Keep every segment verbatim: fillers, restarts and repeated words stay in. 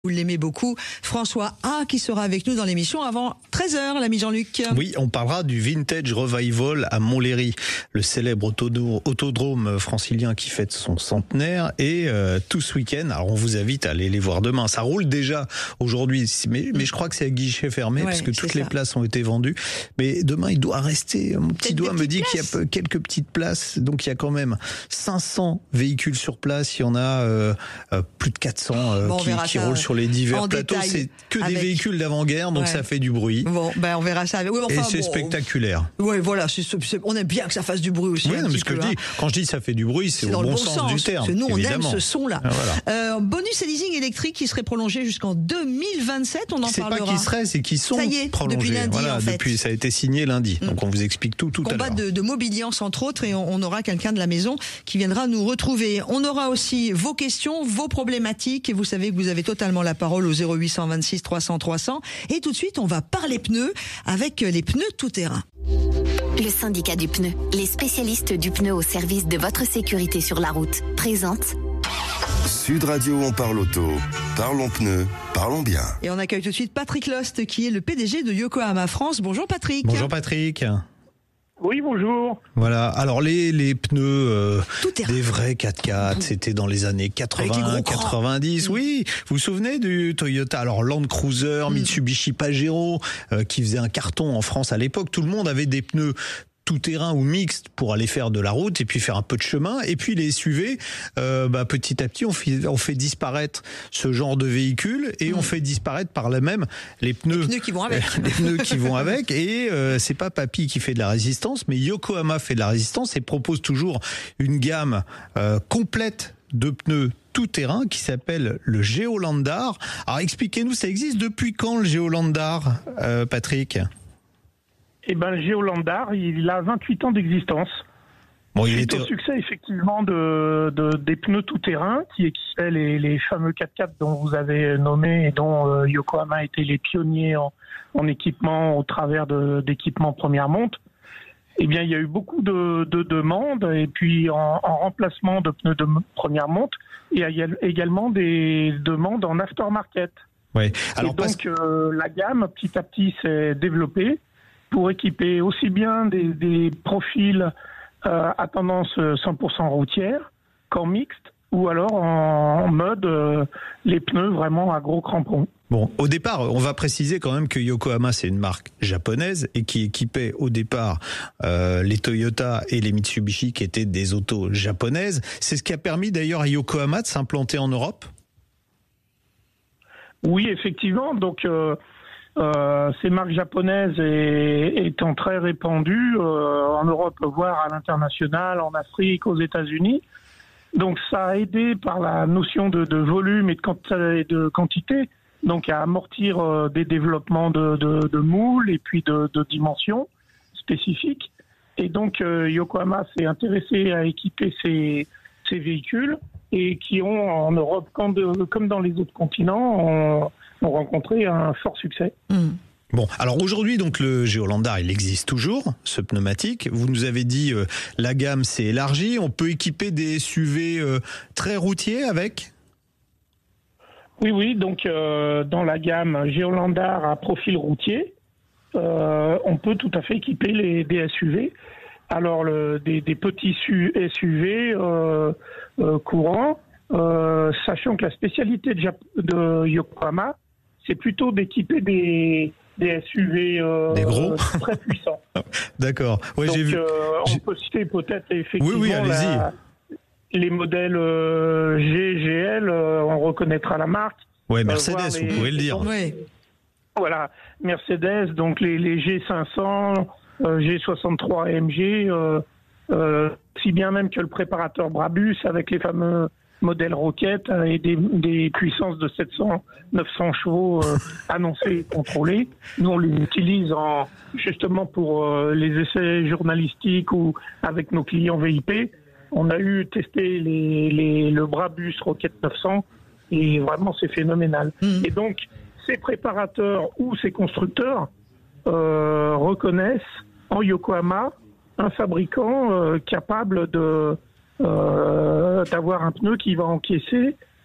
Vous l'aimez beaucoup, François A qui sera avec nous dans l'émission avant treize heures, l'ami Jean-Luc. Oui, on parlera du Vintage Revival à Montlhéry, le célèbre autodrome francilien qui fête son centenaire, et euh, tout ce week-end, alors on vous invite à aller les voir demain. Ça roule déjà aujourd'hui, mais, mais je crois que c'est à guichet fermé, ouais, parce que toutes les places ont été vendues. Mais demain, il doit rester, mon petit doigt me dit qu'il y a quelques petites places, donc il y a quand même cinq cents véhicules sur place, il y en a euh, euh, plus de quatre cents euh, bon, qui, qui roulent sur les divers plateaux. C'est que des véhicules d'avant-guerre, donc ouais. ça fait du bruit. Bon, ben on verra ça. Oui, enfin, et c'est bon, spectaculaire. Oui, voilà, c'est, c'est, on aime bien que ça fasse du bruit aussi. Oui, non, mais ce que peu, je dis, hein. quand je dis ça fait du bruit, c'est, c'est au bon, bon sens, sens du terme. Parce que nous, on évidemment. aime ce son-là. Ah, voilà. euh, bonus et leasing électrique qui serait prolongé jusqu'en deux mille vingt-sept. On en c'est parlera. C'est pas qui serait, c'est qui sont ça y est, prolongés. Depuis lundi, voilà, en fait. Depuis, ça a été signé lundi. Mmh. Donc on vous explique tout tout Combat à l'heure. de, de Mobiliance entre autres, et on, on aura quelqu'un de la maison qui viendra nous retrouver. On aura aussi vos questions, vos problématiques, et vous savez que vous avez totalement la parole au zéro huit cent vingt-six trois cents trois cents. Et tout de suite, on va parler pneus avec les pneus tout-terrain. Le syndicat du pneu, les spécialistes du pneu au service de votre sécurité sur la route, présente Sud Radio, on parle auto, parlons pneus, parlons bien. Et on accueille tout de suite Patrick Lost, qui est le P D G de Yokohama France. Bonjour Patrick. Bonjour Patrick. Oui, bonjour. Voilà. Alors les les pneus euh, des vrais quatre-quatre, c'était dans les années quatre-vingts, quatre-vingt-dix. Mmh. Oui, vous vous souvenez du Toyota, alors Land Cruiser, mmh. Mitsubishi Pajero, euh, qui faisait un carton en France à l'époque. Tout le monde avait des pneus tout-terrain ou mixte pour aller faire de la route et puis faire un peu de chemin. Et puis les S U V, euh, bah, petit à petit, on fait, on fait disparaître ce genre de véhicule et mmh. on fait disparaître par là même les pneus, les pneus qui vont avec. les pneus qui vont avec. Et euh, c'est pas Papy qui fait de la résistance, mais Yokohama fait de la résistance et propose toujours une gamme euh, complète de pneus tout-terrain qui s'appelle le Geolandar. Alors expliquez-nous, ça existe depuis quand le Geolandar, euh, Patrick ? Eh ben, le Geolandar, il a vingt-huit ans d'existence. Bon, il était au succès, effectivement, de, de, des pneus tout-terrain, qui équipaient les, les fameux quatre-quatre dont vous avez nommé et dont euh, Yokohama était les pionniers en, en équipement au travers de, d'équipements première monte. Eh bien, il y a eu beaucoup de, de demandes, et puis en, en remplacement de pneus de première monte, il y a également des demandes en aftermarket. Oui. Alors, et donc, que... euh, la gamme, petit à petit, s'est développée pour équiper aussi bien des, des profils euh, à tendance cent pour cent routière qu'en mixte, ou alors en, en mode euh, les pneus vraiment à gros crampons. Bon, au départ, on va préciser quand même que Yokohama, c'est une marque japonaise et qui équipait au départ euh, les Toyota et les Mitsubishi qui étaient des autos japonaises. C'est ce qui a permis d'ailleurs à Yokohama de s'implanter en Europe ? Oui, effectivement. Donc, euh, Euh, ces marques japonaises est, étant très répandues euh, en Europe, voire à l'international, en Afrique, aux États-Unis. Donc ça a aidé par la notion de, de volume et de, quanti- de quantité, donc à amortir euh, des développements de, de, de moules et puis de, de dimensions spécifiques. Et donc euh, Yokohama s'est intéressé à équiper ces, ces véhicules et qui ont en Europe, comme, de, comme dans les autres continents, ont, ont rencontré un fort succès. Mmh. Bon, alors aujourd'hui, donc le Geolandar, il existe toujours, ce pneumatique. Vous nous avez dit, euh, la gamme s'est élargie. On peut équiper des S U V euh, très routiers avec ? Oui, oui. Donc, euh, dans la gamme Geolandar à profil routier, euh, on peut tout à fait équiper les, des S U V. Alors, le, des, des petits S U V euh, euh, courants, euh, sachant que la spécialité de, Jap- de Yokohama, c'est plutôt d'équiper des, des S U V euh, des gros très puissants. D'accord. Ouais, Donc, j'ai vu. Euh, j'ai... on peut citer peut-être effectivement oui, oui, allez-y. La, les modèles euh, G, G L, euh, on reconnaîtra la marque. Ouais, Mercedes, euh, les, vous pouvez le dire. Oui. Voilà, Mercedes, donc les, les G cinq cents, euh, G soixante-trois A M G, euh, euh, si bien même que le préparateur Brabus avec les fameux modèles Rocket euh, et des, des puissances de sept cents, neuf cents chevaux euh, annoncées et contrôlées. Nous, on les utilise en, justement pour euh, les essais journalistiques ou avec nos clients V I P. On a eu testé les, les, le Brabus Rocket neuf cents et vraiment c'est phénoménal. Mmh. Et donc, ces préparateurs ou ces constructeurs euh, reconnaissent en Yokohama un fabricant euh, capable de euh, d'avoir un pneu qui va encaisser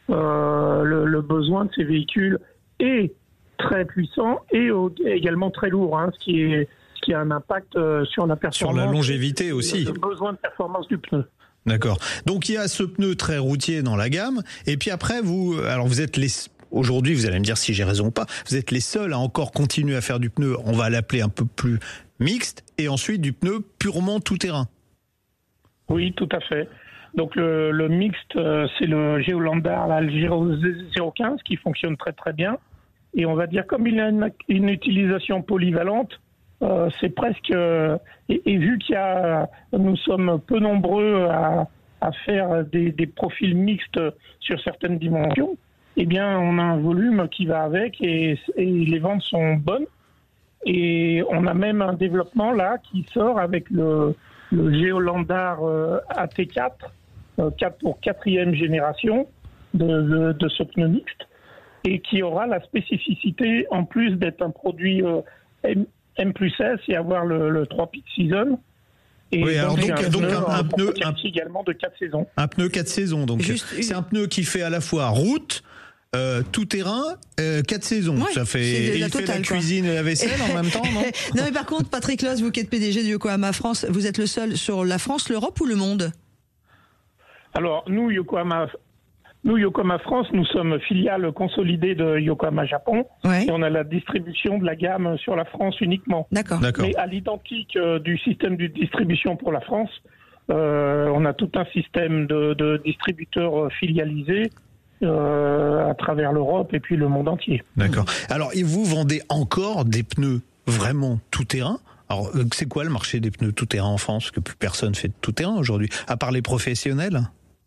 euh, le, le besoin de ces véhicules est très puissant et au, également très lourd, hein, ce qui est ce qui a un impact euh, sur la performance. Sur la longévité aussi. Le, le besoin de performance du pneu. D'accord. Donc il y a ce pneu très routier dans la gamme, et puis après vous, alors vous êtes les, aujourd'hui vous allez me dire si j'ai raison ou pas, vous êtes les seuls à encore continuer à faire du pneu, on va l'appeler un peu plus mixte, et ensuite du pneu purement tout-terrain. Oui, tout à fait. Donc le, le mixte, euh, c'est le Géolandar, là, le zéro quinze qui fonctionne très très bien, et on va dire comme il a une, une utilisation polyvalente. Euh, c'est presque euh, et, et vu qu'il y a, nous sommes peu nombreux à, à faire des, des profils mixtes sur certaines dimensions, eh bien on a un volume qui va avec et, et les ventes sont bonnes et on a même un développement là qui sort avec le, le Géolandar euh, A T quatre, euh, quatre pour quatrième génération de, de, de ce pneu mixte et qui aura la spécificité en plus d'être un produit euh, M- M plus S et avoir le, le trois peak season. Et oui, alors donc, un donc pneu, un, un pneu un, également de quatre saisons. Un pneu quatre saisons. Donc Juste c'est un pneu qui fait à la fois route, euh, tout terrain, euh, quatre saisons. Ouais, ça fait et il totale, fait la quoi. cuisine et la vaisselle en même temps, non? Non mais par contre, Patrick Loos, vous qui êtes P D G de Yokohama France, vous êtes le seul sur la France, l'Europe ou le monde? Alors nous Yokohama Nous, Yokohama France, nous sommes filiale consolidée de Yokohama Japon. Ouais. Et on a la distribution de la gamme sur la France uniquement. D'accord. D'accord. Mais à l'identique euh, du système de distribution pour la France, euh, on a tout un système de, de distributeurs filialisés euh, à travers l'Europe et puis le monde entier. D'accord. Alors, et vous vendez encore des pneus vraiment tout-terrain? Alors, c'est quoi le marché des pneus tout-terrain en France? Parce que plus personne fait de tout-terrain aujourd'hui, à part les professionnels.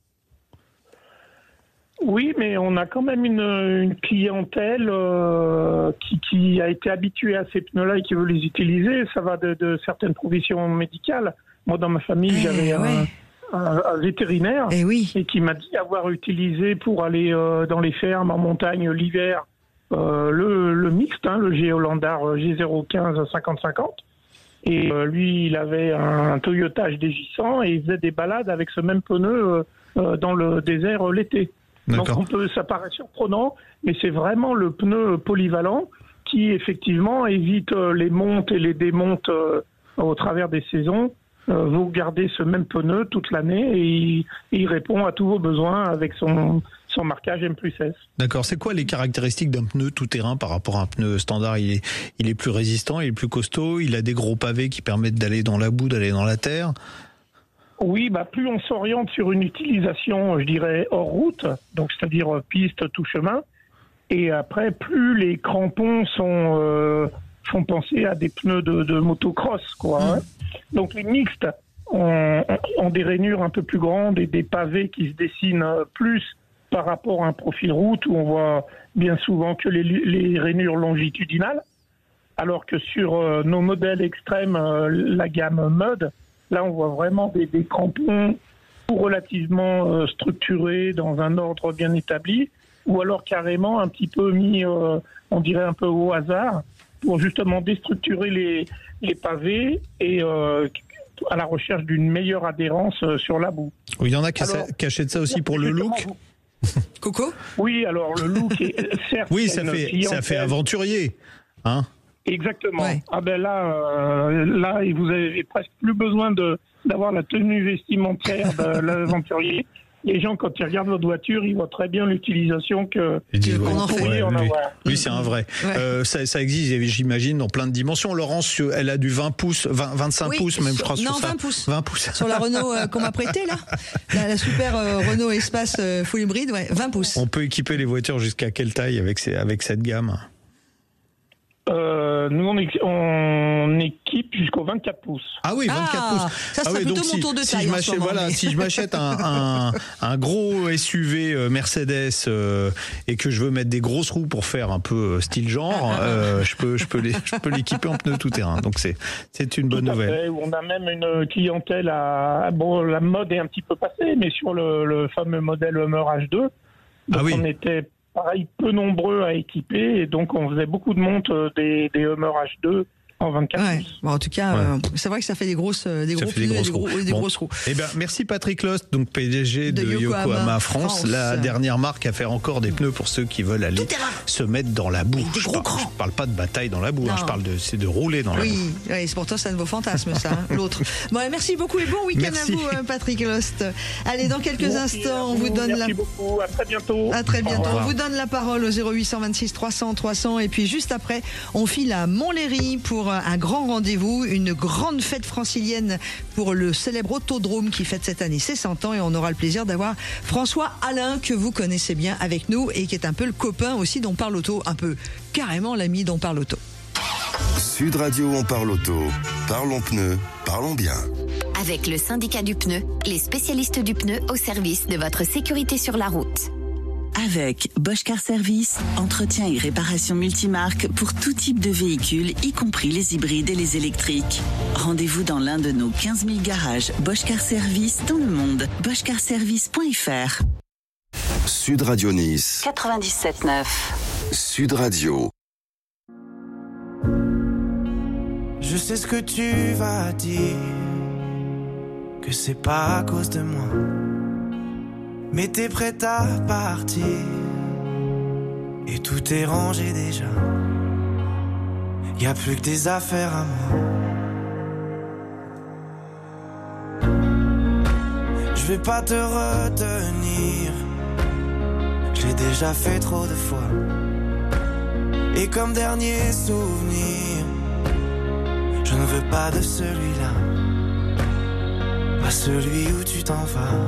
Oui, mais on a quand même une, une clientèle euh, qui, qui a été habituée à ces pneus-là et qui veut les utiliser. Ça va de, de certaines provisions médicales. Moi, dans ma famille, Eh, j'avais ouais. un, un, un vétérinaire Eh oui. et qui m'a dit avoir utilisé pour aller euh, dans les fermes en montagne l'hiver euh, le, le mixte, hein, le Géolandar G zéro quinze cinquante cinquante. Et euh, lui, il avait un, un Toyota H D J cent et il faisait des balades avec ce même pneu euh, euh, dans le désert euh, l'été. Donc on peut, ça paraît surprenant, mais c'est vraiment le pneu polyvalent qui effectivement évite les montes et les démontes euh, au travers des saisons. Euh, vous gardez ce même pneu toute l'année et il, il répond à tous vos besoins avec son, son marquage M plus S. D'accord. C'est quoi les caractéristiques d'un pneu tout-terrain par rapport à un pneu standard? Il est, il est plus résistant, il est plus costaud, il a des gros pavés qui permettent d'aller dans la boue, d'aller dans la terre. Oui, bah plus on s'oriente sur une utilisation, je dirais, hors route, donc c'est-à-dire piste, tout chemin, et après, plus les crampons sont euh, font penser à des pneus de, de motocross, quoi. Hein. Donc les mixtes ont, ont des rainures un peu plus grandes et des pavés qui se dessinent plus par rapport à un profil route où on voit bien souvent que les, les rainures longitudinales, alors que sur euh, nos modèles extrêmes, euh, la gamme Mud, là, on voit vraiment des, des crampons relativement euh, structurés dans un ordre bien établi, ou alors carrément un petit peu mis, euh, on dirait un peu au hasard, pour justement déstructurer les, les pavés et euh, à la recherche d'une meilleure adhérence euh, sur la boue. Oui, il y en a qui, alors, sa, qui achètent ça aussi pour le look. Coco? Oui, alors le look est certes. Oui, ça fait, ça fait aventurier, hein? Exactement. Ouais. Ah ben là, euh, là, vous avez presque plus besoin de d'avoir la tenue vestimentaire de l'aventurier. Les gens, quand ils regardent votre voiture, ils voient très bien l'utilisation que Ils disent, qu'on ouais, en fait. ouais, pourriez en lui, avoir. lui, c'est un vrai. Ouais. Euh, ça, ça existe, j'imagine, dans plein de dimensions. Laurence, elle a du vingt pouces, vingt, vingt-cinq Oui, pouces, même, je crois, non, sur ça. vingt pouces. vingt pouces. Sur la Renault euh, qu'on m'a prêtée, là, la, la super euh, Renault Espace euh, full hybride, ouais, vingt pouces. On peut équiper les voitures jusqu'à quelle taille avec, ces, avec cette gamme? Euh, nous, on, équ- on équipe jusqu'au vingt-quatre pouces. Ah oui, vingt-quatre Ah, pouces. ça serait ah oui, plutôt donc mon si, tour de si taille je en ce m'achète, moment, voilà, mais- si je m'achète un, un, un gros S U V euh, Mercedes euh, et que je veux mettre des grosses roues pour faire un peu euh, style genre, euh, je peux, je peux les, je peux l'équiper en pneus tout terrain. Donc c'est, c'est une bonne Tout à nouvelle. fait, où on a même une clientèle à... Bon, la mode est un petit peu passée, mais sur le, le fameux modèle Hummer H deux, donc Ah oui. on était, pareil, peu nombreux à équiper, et donc on faisait beaucoup de montes euh, des, des Hummer H deux En vingt-quatre Ouais. pouces. Bon, en tout cas, Ouais. euh, c'est vrai que ça fait des grosses, euh, des Ça gros fait des pneus et grosses des, gros, roues. et des Bon. grosses roues. Eh ben, merci Patrick Lost, donc P D G de, De Yokohama, Yokohama France, France. la dernière marque à faire encore des pneus pour ceux qui veulent aller se mettre dans la boue. Avec des Je gros parle, crans. je parle pas de bataille dans la boue, hein, Non. je parle de, c'est de rouler dans la boue. Oui, oui, c'est pourtant ça ne vos fantasmes, ça, hein, l'autre. Bon, merci beaucoup et bon week-end Merci. à vous, euh, Patrick Lost. Allez, dans quelques Merci à instants, on vous donne Merci la. beaucoup. À très bientôt. À très Au bientôt. revoir. On vous donne la parole au zéro huit cent vingt-six trois cents trois cents et puis juste après, on file à Montlhéry pour un grand rendez-vous, une grande fête francilienne pour le célèbre Autodrome qui fête cette année ses cent ans et on aura le plaisir d'avoir François Alain que vous connaissez bien avec nous et qui est un peu le copain aussi d'On Parle Auto, un peu carrément l'ami d'On Parle Auto. Sud Radio, on parle auto. Parlons pneus, parlons bien. Avec le syndicat du pneu, les spécialistes du pneu au service de votre sécurité sur la route. Avec Bosch Car Service, entretien et réparation multimarque pour tout type de véhicules, y compris les hybrides et les électriques. Rendez-vous dans l'un de nos quinze mille garages Bosch Car Service dans le monde. bosch car service point f r. Sud Radio Nice. quatre-vingt-dix-sept neuf. Sud Radio. Je sais ce que tu vas dire, que c'est pas à cause de moi, mais t'es prête à partir, et tout est rangé déjà. Y a plus que des affaires à moi. Je vais pas te retenir, je l'ai déjà fait trop de fois. Et comme dernier souvenir, je ne veux pas de celui-là, pas celui où tu t'en vas.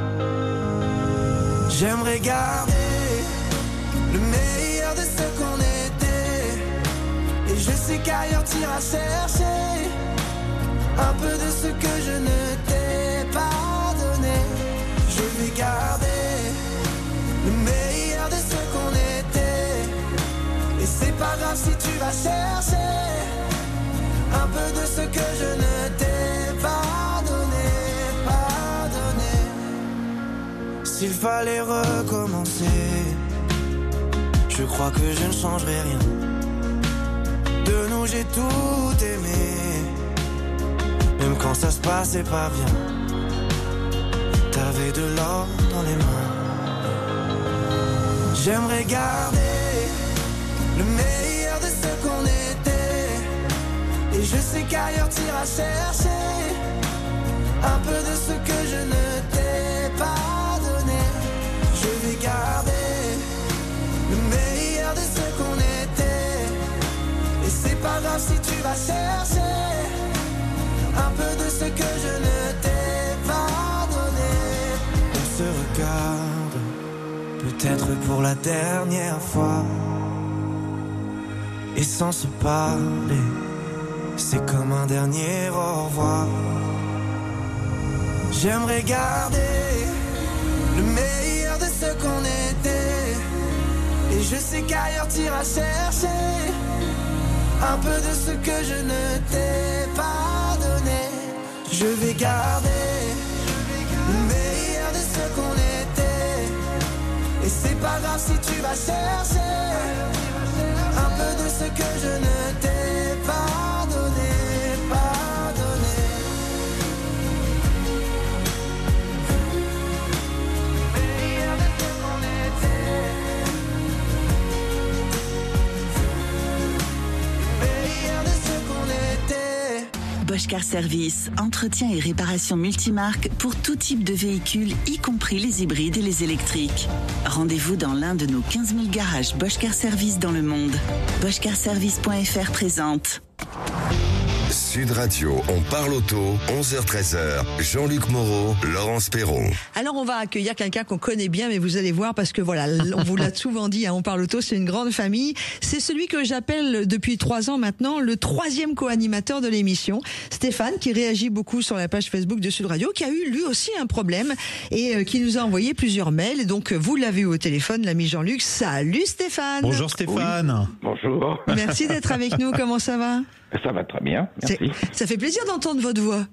J'aimerais garder le meilleur de ce qu'on était, et je sais qu'ailleurs t'iras chercher un peu de ce que je ne t'ai pas donné. Je vais garder le meilleur de ce qu'on était, et c'est pas grave si tu vas chercher un peu de ce que je ne t'ai pas donné, pas donné. S'il fallait recommencer, je crois que je ne changerai rien. De nous j'ai tout aimé, même quand ça se passait pas bien. T'avais de l'or dans les mains. J'aimerais garder le meilleur de ce qu'on était, et je sais qu'ailleurs t'iras chercher un peu de ce que je ne t'ai pas donné. Je vais garder le meilleur de ce qu'on était, et c'est pas grave si tu vas chercher un peu de ce que je ne t'ai pas donné. On se regarde, peut-être pour la dernière fois, et sans se parler, c'est comme un dernier au revoir. J'aimerais garder le meilleur de ce qu'on était, et je sais qu'ailleurs t'iras chercher un peu de ce que je ne t'ai pas donné. Je vais garder le meilleur de ce qu'on était, et c'est pas grave si tu vas chercher un peu de ce que je ne t'ai pas donné, pas donné. Meilleur de ce qu'on était, meilleur de ce qu'on était. Bosch Car Service, entretien et réparation multimarque pour tout type de véhicules, y compris les hybrides et les électriques. Rendez-vous dans l'un de nos quinze mille garages Bosch Car Service dans le monde. bosch car service point f r présente. Sud Radio, on parle auto, onze heures treize. Jean-Luc Moreau, Laurence Perron. Alors on va accueillir quelqu'un qu'on connaît bien, mais vous allez voir parce que voilà, on vous l'a souvent dit, hein, On Parle Auto, c'est une grande famille. C'est celui que j'appelle depuis trois ans maintenant le troisième co-animateur de l'émission, Stéphane, qui réagit beaucoup sur la page Facebook de Sud Radio, qui a eu lui aussi un problème et euh, qui nous a envoyé plusieurs mails. Et donc vous l'avez eu au téléphone, l'ami Jean-Luc. Salut Stéphane. Bonjour Stéphane. Bonjour. Merci d'être avec nous. Comment ça va? Ça va très bien, merci. C'est- Ça fait plaisir d'entendre votre voix.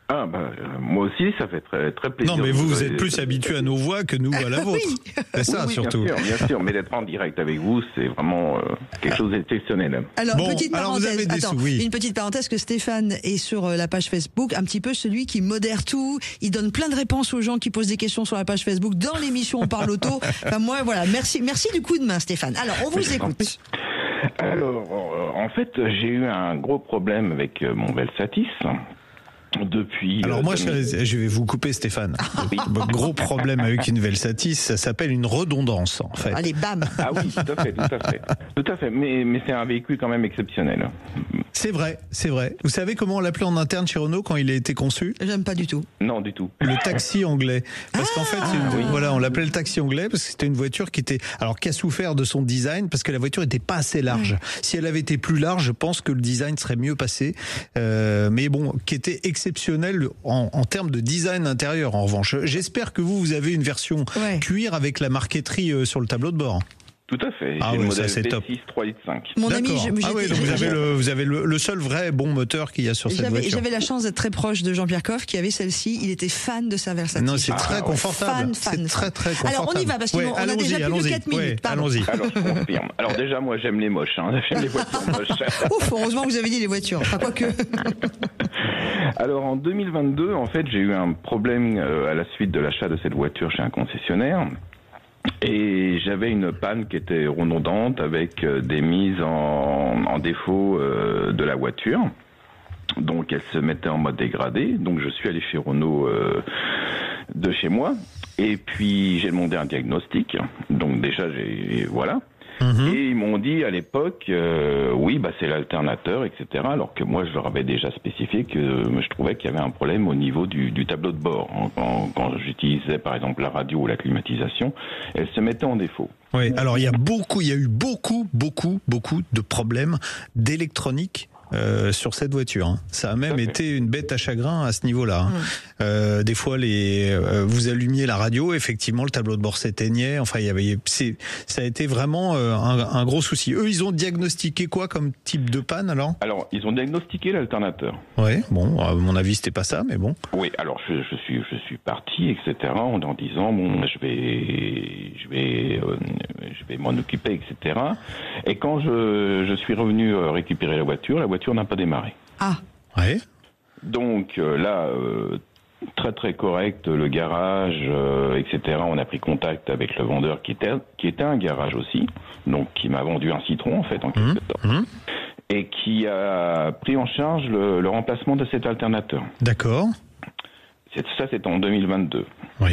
Ah bah euh, moi aussi ça fait très très plaisir. Non mais vous, vous de- êtes plus habitué à nos voix que nous à la vôtre. Oui. C'est ça Oui, surtout. Bien sûr, bien sûr, mais d'être en direct avec vous, c'est vraiment euh, quelque chose d'exceptionnel. Alors, Bon, petite alors vous parenthèse, avez des attends, sous, oui. une petite parenthèse que Stéphane est sur euh, la page Facebook, un petit peu celui qui modère tout, il donne plein de réponses aux gens qui posent des questions sur la page Facebook dans l'émission On parle auto. Enfin moi voilà, merci merci du coup de main Stéphane. Alors, on vous écoute. Alors, euh, en fait, j'ai eu un gros problème avec euh, mon Velsatis. Depuis. Alors euh, moi, deux mille je, je vais vous couper, Stéphane. Le gros problème avec une Velsatis, ça s'appelle une redondance, en fait. Allez, bam. Ah oui, tout à fait, tout à fait, tout à fait. Mais mais c'est un véhicule quand même exceptionnel. C'est vrai, c'est vrai. Vous savez comment on l'appelait en interne chez Renault quand il a été conçu? J'aime pas du tout. Non, du tout. Le taxi anglais. Parce qu'en fait, c'est une- voilà, on l'appelait le taxi anglais parce que c'était une voiture qui était, alors qui a souffert de son design parce que la voiture était pas assez large. Si elle avait été plus large, je pense que le design serait mieux passé. Euh, mais bon, qui était exceptionnel en, en termes de design intérieur. En revanche, j'espère que vous, vous avez une version Ouais. cuir avec la marqueterie euh, sur le tableau de bord. Tout à fait. Ah J'ai ouais, le ça, modèle c'est top. V six trois litres cinq. Mon ami, D'accord. je- ah j'étais- ouais, donc vous j'ai- avez le, vous avez le, le seul vrai bon moteur qu'il y a sur cette J'avais, voiture. j'avais la chance d'être très proche de Jean-Pierre Coff qui avait celle-ci. Il était fan de sa Versatis. Non, c'est Ah, très ouais. confortable. Fan, c'est fan, très fan. très confortable. Alors, on y va, parce qu'on Ouais, a allons-y, déjà plus de allons-y. quatre minutes, Ouais, pardon. allons-y. Alors, je confirme. Alors déjà, moi, j'aime les moches. Hein. J'aime les voitures moches. Ouf, heureusement que vous avez dit les voitures. Enfin, quoi que. Alors en deux mille vingt-deux, en fait, j'ai eu un problème euh, à la suite de l'achat de cette voiture chez un concessionnaire. Et j'avais une panne qui était redondante avec euh, des mises en, en défaut euh, de la voiture. Donc elle se mettait en mode dégradé. Donc je suis allé chez Renault euh, de chez moi. Et puis j'ai demandé un diagnostic. Donc déjà, j'ai voilà. Mhm. Et ils m'ont dit à l'époque, euh, oui, bah c'est l'alternateur, et cetera. Alors que moi, je leur avais déjà spécifié que euh, je trouvais qu'il y avait un problème au niveau du, du tableau de bord. Quand, quand j'utilisais par exemple la radio ou la climatisation, elle se mettait en défaut. Oui, alors il y a beaucoup, il y a eu beaucoup, beaucoup, beaucoup de problèmes d'électronique euh, sur cette voiture. Hein. Ça a même Tout à fait. été une bête à chagrin à ce niveau-là. Hein. Mmh. Euh, des fois, les, euh, vous allumiez la radio, effectivement, le tableau de bord s'éteignait. Enfin, il y avait, c'est, ça a été vraiment euh, un, un gros souci. Eux, ils ont diagnostiqué quoi comme type de panne alors? Alors, ils ont diagnostiqué l'alternateur. Ouais, bon, à mon avis, c'était pas ça, mais bon. Oui, alors je, je suis je suis parti, et cetera. En, en disant bon, je vais je vais euh, je vais m'en occuper, et cetera. Et quand je je suis revenu euh, récupérer la voiture, la voiture n'a pas démarré. Ah. Ouais. Donc euh, là, euh, très très correct, le garage, euh, et cetera. On a pris contact avec le vendeur qui était qui était un garage aussi, donc qui m'a vendu un Citroën en fait en quelque sorte, Mmh. et qui a pris en charge le, le remplacement de cet alternateur. D'accord. C'est, ça, c'était en deux mille vingt-deux. Oui.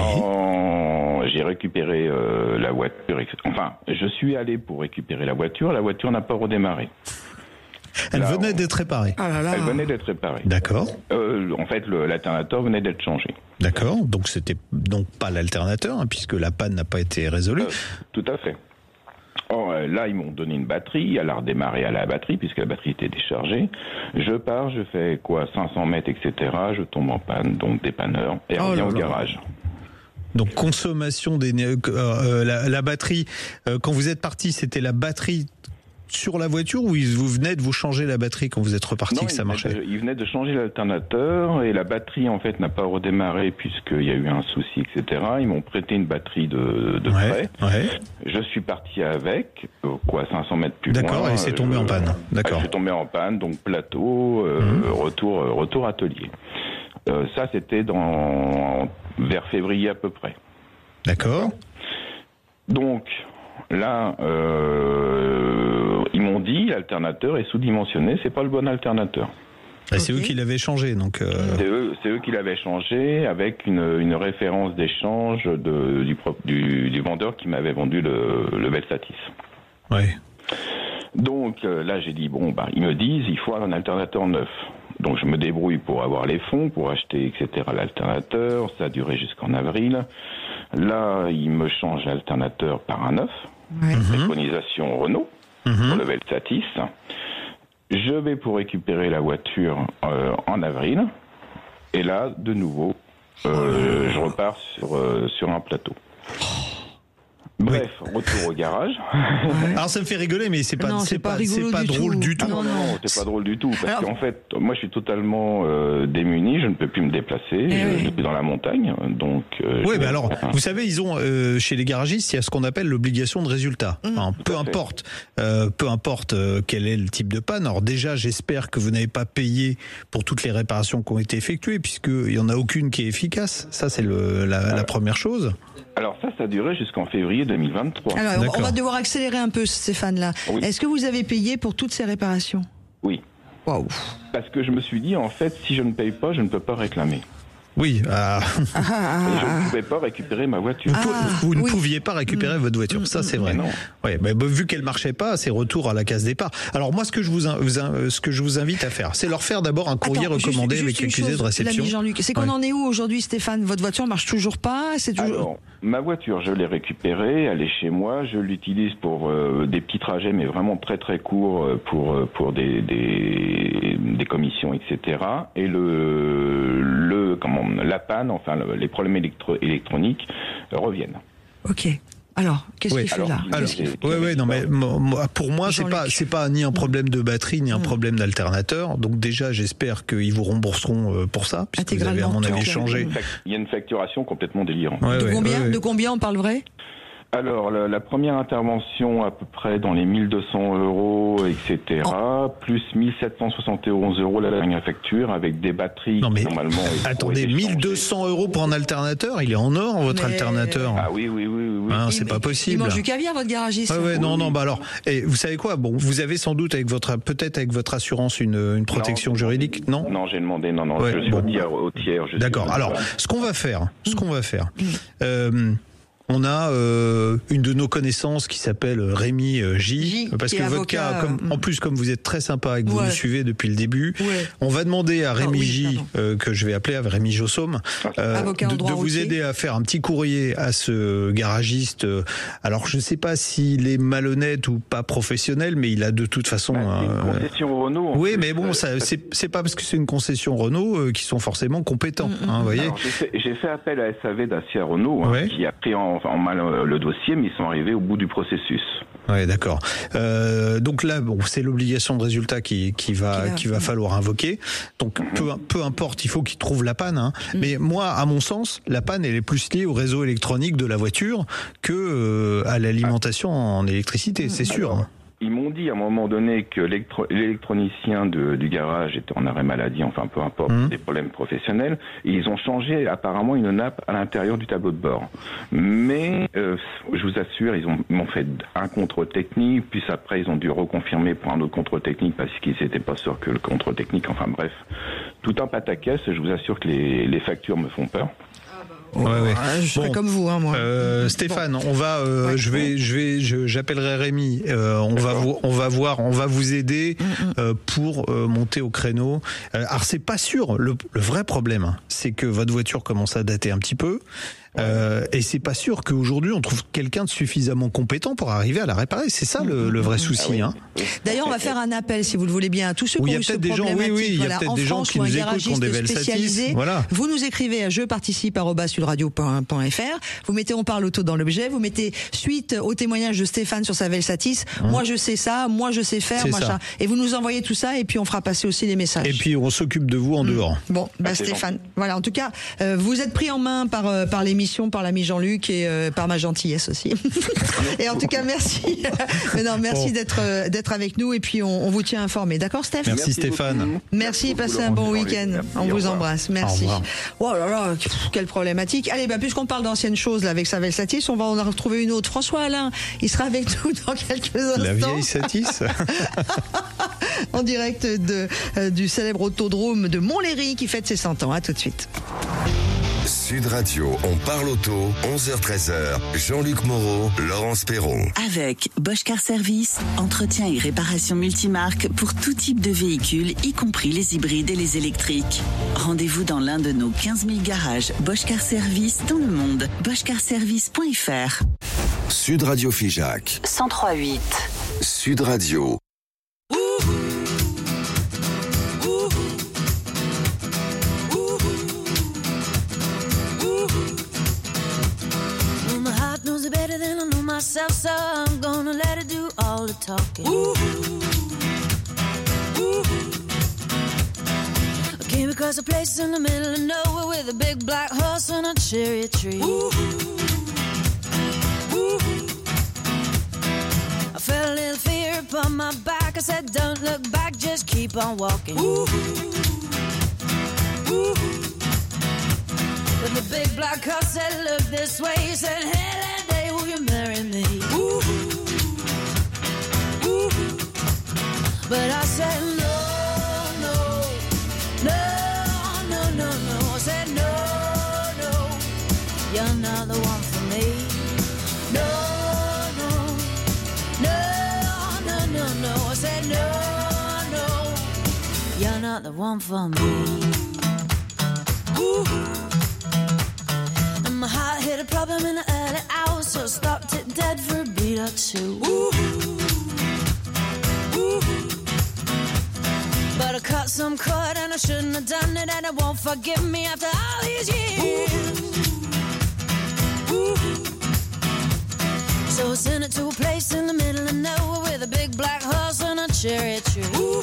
En- j'ai récupéré euh, la voiture. et cetera. Enfin, je suis allé pour récupérer la voiture. La voiture n'a pas redémarré. Elle Là, venait on- d'être réparée. Ah là là. Elle venait d'être réparée. D'accord. Euh, en fait, le, l'alternateur venait d'être changé. D'accord. Donc c'était donc pas l'alternateur, hein, puisque la panne n'a pas été résolue. Euh, tout à fait. Or, euh, là, ils m'ont donné une batterie. Elle a redémarré à la batterie, puisque la batterie était déchargée. Je pars, je fais quoi, cinq cents mètres, et cetera. Je tombe en panne, donc dépanneur, et Oh reviens là au là. garage. Donc consommation d'énergie. Euh, la, la batterie. euh, quand vous êtes parti, c'était la batterie sur la voiture ou ils- vous venez de vous changer la batterie quand vous êtes reparti Non, que ça il venait marchait? de- il venait de changer l'alternateur et la batterie en fait n'a pas redémarré puisqu'il y a eu un souci, et cetera. Ils m'ont prêté une batterie de, de Ouais. prêt. Ouais. Je suis parti avec, euh, quoi, cinq cents mètres plus loin. D'accord. Et c'est tombé je- en panne. D'accord. Je suis tombé en panne, donc plateau, euh, Mhm. retour, euh, retour atelier. Euh, ça, c'était dans vers février à peu près. D'accord. Donc là, euh, ils m'ont dit l'alternateur est sous-dimensionné, c'est pas le bon alternateur. Bah, c'est Ok. eux qui l'avaient changé, donc. euh, C'est eux, c'est eux qui l'avaient changé avec une, une référence d'échange de, du, pro- du, du vendeur qui m'avait vendu le, le Velsatis. Ouais. Donc euh, là, j'ai dit bon, bah ils me disent il faut un alternateur neuf. Donc je me débrouille pour avoir les fonds, pour acheter, et cetera l'alternateur. Ça a duré jusqu'en avril. Là, ils me changent l'alternateur par un neuf. Ouais. Préconisation Renault Mhm. pour le Velsatis. Je vais pour récupérer la voiture euh, en avril. Et là, de nouveau, euh, je repars sur, euh, sur un plateau. Bref, oui. Retour au garage. Alors ça me fait rigoler, mais c'est pas, non, c'est c'est pas, pas, c'est pas du drôle tout. du tout. Ah non, non, non, c'est pas drôle du tout. Parce Alors... qu'en fait, moi je suis totalement euh, démuni, je ne peux plus me déplacer, eh je, oui. je suis dans la montagne, donc... Euh, oui, je... mais alors, vous savez, ils ont, euh, chez les garagistes, il y a ce qu'on appelle l'obligation de résultat. Mmh. Enfin, peu importe, euh, peu importe euh, quel est le type de panne. Alors déjà, j'espère que vous n'avez pas payé pour toutes les réparations qui ont été effectuées, puisqu'il n'y en a aucune qui est efficace. Ça, c'est le, la, la première chose. Alors ça, ça a duré jusqu'en février deux mille vingt-trois. Alors, D'accord. on va devoir accélérer un peu, Stéphane, là. Oui. Est-ce que vous avez payé pour toutes ces réparations ? Oui. Waouh. Parce que je me suis dit, en fait, si je ne paye pas, je ne peux pas réclamer. Oui. Euh... Ah, ah, et je ne pouvais pas récupérer ma voiture. Vous, ah, vous oui. ne pouviez pas récupérer mmh. votre voiture, mmh. ça c'est vrai. Non. Ouais, mais vu qu'elle marchait pas, c'est retour à la case départ. Alors moi, ce que je vous, ce que je vous invite à faire, c'est leur faire d'abord un courrier Attends, recommandé juste, juste avec l'accusé de réception. L'ami Jean-Luc, c'est qu'on ouais. en est où aujourd'hui, Stéphane ? Votre voiture marche toujours pas ? C'est toujours. Alors, ma voiture, je l'ai récupérée, elle est chez moi, je l'utilise pour euh, des petits trajets, mais vraiment très très courts pour pour des des, des commissions, et cetera. Et le le comment la panne, enfin le, les problèmes électro- électroniques euh, reviennent. Ok. Alors, qu'est-ce oui, qu'il fait alors, là alors, Oui, oui, non, mais moi, pour moi, c'est pas, c'est pas ni un problème de batterie ni un mmh. problème d'alternateur. Donc déjà, j'espère qu'ils vous rembourseront pour ça, puisque vous avez à mon avis changé. Il y a une facturation complètement délirante. Ouais, de ouais, combien ouais, ouais. De combien on parle vrai ? Alors, la, la première intervention, à peu près dans les mille deux cents euros, et cetera, oh. plus mille sept cent soixante et onze euros la dernière facture, avec des batteries non, mais qui, normalement... Attendez, mille deux cents euros pour un alternateur ? Il est en or, votre mais... alternateur ? Ah oui, oui, oui, oui. Ah, c'est mais, pas possible. Il mange du caviar, votre garagiste. Ah ouais, non, oui. non, bah alors, et vous savez quoi ? Bon, vous avez sans doute, avec votre, peut-être avec votre assurance, une, une protection non, juridique, non ? Non, j'ai demandé, non, non, ouais, je suis bon. au tiers. Je D'accord, suis alors, ce qu'on va faire, ce qu'on va faire... Euh, On a euh, une de nos connaissances qui s'appelle Rémi euh, J, J, parce que votre avocat, cas, comme, euh, en plus comme vous êtes très sympa et que vous ouais. nous suivez depuis le début, ouais. on va demander à Rémi oh, oui, J, euh, que je vais appeler à Rémi Jossaume, euh, avocat de, de vous aider à faire un petit courrier à ce garagiste. Alors je ne sais pas s'il est malhonnête ou pas professionnel, mais il a de toute façon... Bah, c'est une euh, concession Renault. Oui, mais bon, ça, c'est, c'est pas parce que c'est une concession Renault euh, qu'ils sont forcément compétents. Mm-hmm. Hein, voyez. Alors, j'ai, fait, j'ai fait appel à S A V Dacia Renault, hein, ouais. qui a pris en, en mal le dossier, mais ils sont arrivés au bout du processus. Ouais, d'accord. Euh, donc là, bon, c'est l'obligation de résultat qui, qui va, qui va falloir invoquer. Donc mm-hmm. peu, peu importe, il faut qu'ils trouvent la panne. Hein. Mm. Mais moi, à mon sens, la panne elle est plus liée au réseau électronique de la voiture que euh, à l'alimentation ah. en électricité, c'est sûr. Alors, ils m'ont dit à un moment donné que l'électronicien de, du garage était en arrêt maladie, enfin peu importe, mmh. des problèmes professionnels, et ils ont changé apparemment une nappe à l'intérieur du tableau de bord. Mais euh, je vous assure, ils, ont, ils m'ont fait un contrôle technique, puis après ils ont dû reconfirmer pour un autre contrôle technique parce qu'ils n'étaient pas sûrs que le contrôle technique, enfin bref, tout un pataquès. Je vous assure que les, les factures me font peur. Ouais, ouais. Je serais bon, comme vous, hein, moi. Euh, Stéphane, bon. on va, euh, ouais, je vais, je vais, je, j'appellerai Rémi. Euh, on D'accord. va vous, on va voir, on va vous aider euh, pour euh, monter au créneau. Euh, alors c'est pas sûr. Le, le vrai problème, c'est que votre voiture commence à dater un petit peu. Euh, et c'est pas sûr qu'aujourd'hui on trouve quelqu'un de suffisamment compétent pour arriver à la réparer. C'est ça le, le vrai souci. Ah oui. hein. D'ailleurs, on va faire un appel, si vous le voulez bien, à tous ceux qui ont eu ce problématique. Oui, oui, il y a voilà, peut-être en des France, gens qui ou nous un écoutent, qui ont des spécialisé. Voilà. Vous nous écrivez à je participe arobase sudradio point f r. Vous mettez on parle auto dans l'objet. Vous mettez suite au témoignage de Stéphane sur sa Velsatis. Hum. Moi je sais ça, moi je sais faire, machin. Et vous nous envoyez tout ça et puis on fera passer aussi les messages. Et puis on s'occuppe de vous en hum. dehors. Bon, bah, ah, Stéphane. Bon. Voilà. En tout cas, euh, vous êtes pris en main par euh, par l'émission, par l'ami Jean-Luc. Et euh, par ma gentillesse aussi. Et en tout cas, merci. Mais non, merci bon. d'être euh, d'être avec nous et puis on, on vous tient informé. D'accord, Steph ? Merci, merci Stéphane. Beaucoup. Merci, merci passez un bon week-end. Merci, on vous embrasse. Merci. Oh là là, quelle problématique. Allez, bah, puisqu'on parle d'anciennes choses là avec sa Velsatis, on va en retrouver une autre. François Alain, il sera avec nous dans quelques instants. La vieille Satis. En direct de euh, du célèbre autodrome de Montlhéry qui fête ses cent ans. À tout de suite. Sud Radio, on parle auto, onze heures treize heures. Jean-Luc Moreau, Laurence Perron. Avec Bosch Car Service, entretien et réparation multimarque pour tout type de véhicule, y compris les hybrides et les électriques. Rendez-vous dans l'un de nos quinze mille garages Bosch Car Service dans le monde. bosch car service point f r. Sud Radio Figeac. cent trois huit. Sud Radio. Better than I know my myself, so I'm gonna let it do all the talking. Ooh. Ooh. I came across a place in the middle of nowhere with a big black horse and a cherry tree. Ooh. Ooh. I felt a little fear upon my back. I said, don't look back, just keep on walking. Ooh. Ooh. But the big black horse said, look this way. He said, hey, that day, will you marry me? Ooh. Ooh. But I said, no, no, no, no, no, no. I said, no, no, you're not the one for me. No, no, no, no, no, no. I said, no, no, you're not the one for me. Ooh. My heart hit a problem in the early hours, so I stopped it dead for a beat or two. Ooh. Ooh. But I cut some cord and I shouldn't have done it, and it won't forgive me after all these years. Ooh. Ooh. So I sent it to a place in the middle of nowhere with a big black horse and a cherry tree. Ooh.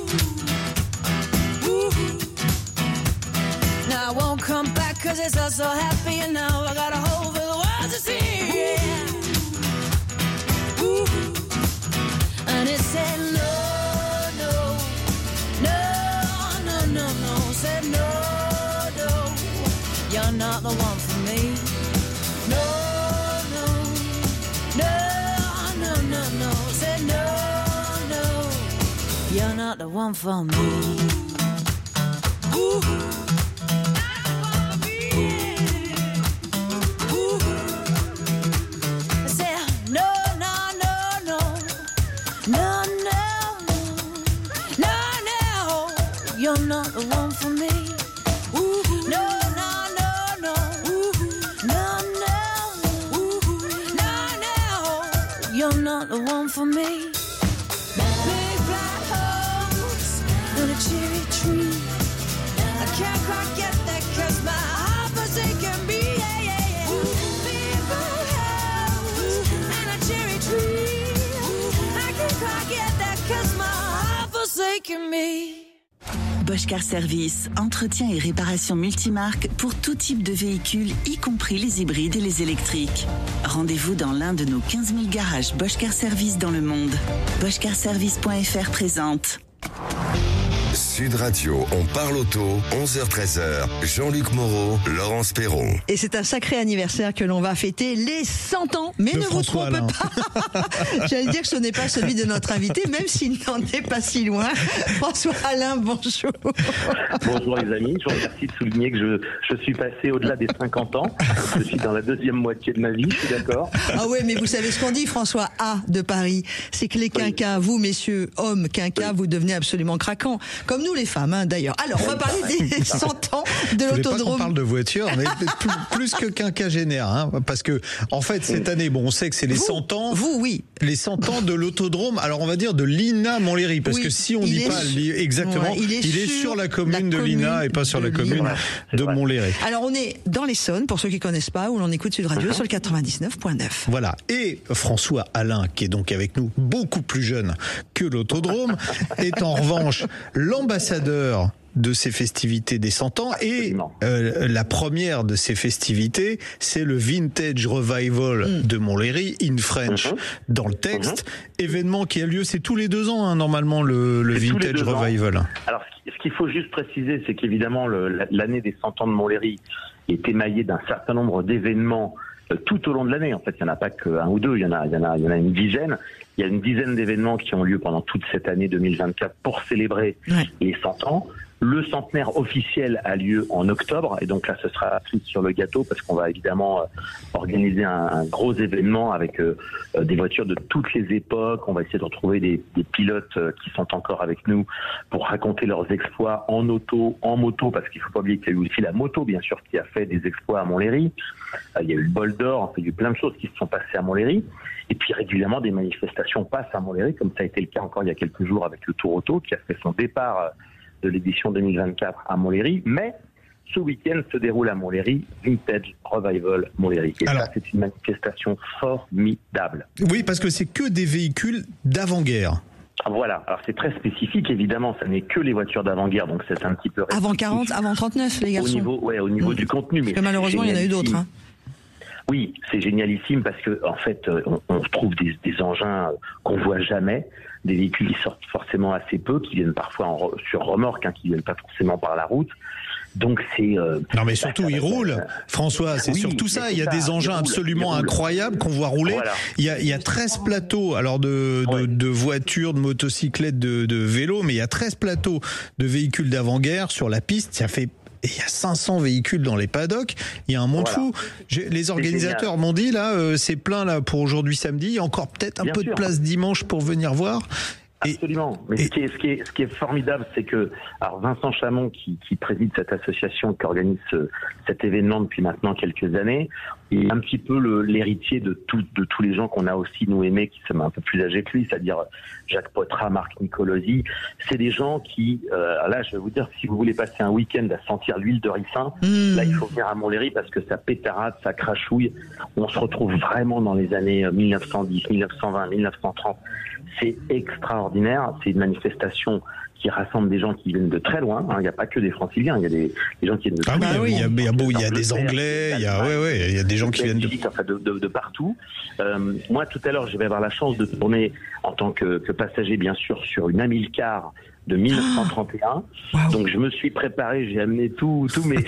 Ooh. Now I won't come back cause it's all so happy, and now I got a hole for the world to see. Yeah. Ooh. And it said no, no, no, no, no, no. Said no, no, you're not the one for me. No, no, no, no, no, no. Said no, no, you're not the one for me. Ooh. You're not the one for me. Ooh. No, no, no, no. Ooh. No, no. Ooh. No, no. You're not the one for me. Big black horse and a cherry tree. I can't quite get that cause my heart forsaken me. Yeah, yeah, yeah. Big black horse and a cherry tree. I can't quite get that cause my heart forsaken me. Bosch Car Service, entretien et réparation multimarque pour tout type de véhicules, y compris les hybrides et les électriques. Rendez-vous dans l'un de nos quinze mille garages Bosch Car Service dans le monde. bosch car service point f r présente. Sud Radio, on parle auto, onze heures treize heures. Jean-Luc Moreau, Laurence Perron. Et c'est un sacré anniversaire que l'on va fêter, les cent ans. Mais de ne François vous trompez pas. J'allais dire que ce n'est pas celui de notre invité, même s'il n'en est pas si loin. François Alain, bonjour. Bonjour les amis, je vous remercie de souligner que je, je suis passé au-delà des cinquante ans. Je suis dans la deuxième moitié de ma vie, je suis d'accord. Ah ouais, mais vous savez ce qu'on dit, François A de Paris, c'est que les quinquas, oui. Vous messieurs, hommes quinquas, oui. Vous devenez absolument craquants. Comme nous les femmes, hein, d'ailleurs. Alors, on va parler des cent ans de l'autodrome. On parle de voiture, mais plus, plus que quinquagénaire, hein, parce que, en fait, cette année, bon, on sait que c'est les vous, cent ans. Vous, oui. Les cent ans de l'autodrome. Alors, on va dire de l'I N A Montlhéry, parce oui, que si on dit pas su... exactement, ouais, il, est, il est sur, sur la commune la de l'I N A et pas sur la commune ouais, de Montlhéry. Alors, on est dans l'Essonne, pour ceux qui connaissent pas, où l'on écoute Sud Radio uh-huh. sur le quatre-vingt-dix-neuf point neuf. Voilà. Et François Alain, qui est donc avec nous, beaucoup plus jeune que l'autodrome, est en revanche l'ambassadeur de ces festivités des cent ans et euh, la première de ces festivités, c'est le Vintage Revival mmh. de Montlhéry, in French mmh. dans le texte, mmh. événement qui a lieu, c'est tous les deux ans hein, normalement le, le Vintage Revival. Ans. Alors ce qu'il faut juste préciser, c'est qu'évidemment le, l'année des cent ans de Montlhéry est émaillée d'un certain nombre d'événements euh, tout au long de l'année. En fait, il n'y en a pas qu'un ou deux, il y en a, il y en a, il y en a une dizaine. Il y a une dizaine d'événements qui ont lieu pendant toute cette année deux mille vingt-quatre pour célébrer ouais. les cent ans. Le centenaire officiel a lieu en octobre et donc là ce sera tout sur le gâteau parce qu'on va évidemment euh, organiser un, un gros événement avec euh, des voitures de toutes les époques. On va essayer de retrouver des, des pilotes euh, qui sont encore avec nous pour raconter leurs exploits en auto, en moto, parce qu'il faut pas oublier qu'il y a eu aussi la moto bien sûr qui a fait des exploits à Montlhéry. Euh, il y a eu le bol d'or, enfin, il y a eu plein de choses qui se sont passées à Montlhéry. Et puis régulièrement des manifestations passent à Montlhéry, comme ça a été le cas encore il y a quelques jours avec le Tour Auto qui a fait son départ euh, de l'édition deux mille vingt-quatre à Montlhéry, mais ce week-end se déroule à Montlhéry, Vintage Revival Montlhéry. Et Alors, ça, c'est une manifestation formidable. Oui, parce que c'est que des véhicules d'avant-guerre. Voilà, alors c'est très spécifique, évidemment, ça n'est que les voitures d'avant-guerre, donc c'est un petit peu restrictif. Avant quarante, avant trente-neuf, les garçons. Au niveau, ouais, au niveau mmh. du contenu. Mais parce que malheureusement, il y en a eu d'autres. Hein. Oui, c'est génialissime parce que en fait, on, on retrouve des, des engins qu'on voit jamais, des véhicules qui sortent forcément assez peu, qui viennent parfois en, sur remorque, hein, qui viennent pas forcément par la route. Donc c'est. Euh, non mais surtout bah, ils roulent, euh, François. C'est oui, surtout ça. Il y a ça, des engins absolument roulent, incroyables qu'on voit rouler. Voilà. Il y a il y a treize plateaux, alors de de, ouais. de voitures, de motocyclettes, de de vélos, mais il y a treize plateaux de véhicules d'avant-guerre sur la piste. Ça fait Et il y a cinq cents véhicules dans les paddocks. Il y a un monde voilà. fou. J'ai, les organisateurs m'ont dit, là, euh, c'est plein là pour aujourd'hui samedi. Il y a encore peut-être un Bien peu sûr. de place dimanche pour venir voir. Absolument. Mais et... ce, qui est, ce, qui est, ce qui est formidable, c'est que alors Vincent Chamon, qui, qui préside cette association, qui organise ce, cet événement depuis maintenant quelques années, est un petit peu le, l'héritier de, tout, de tous les gens qu'on a aussi, nous, aimés, qui sommes un peu plus âgés que lui, c'est-à-dire Jacques Poitras, Marc Nicolosi. C'est des gens qui, euh, là, je vais vous dire, si vous voulez passer un week-end à sentir l'huile de ricin, mmh. là, il faut venir à Montlhéry parce que ça pétarade, ça crachouille. On se retrouve vraiment dans les années mille neuf cent dix, mille neuf cent vingt, mille neuf cent trente. C'est extraordinaire. C'est une manifestation qui rassemble des gens qui viennent de très loin. Il hein. n'y a pas que des Franciliens. Il y a des, des gens qui viennent de très loin. Ah oui, il y a, il y a, beau, il y a des Anglais, il y a, ouais, ouais, il y a des gens qui viennent de... Enfin, de, de, de partout. Euh, moi, tout à l'heure, je vais avoir la chance de tourner en tant que, que passager, bien sûr, sur une Amilcar de mille neuf cent trente et un. Wow. Donc je me suis préparé, j'ai amené tout, tout mes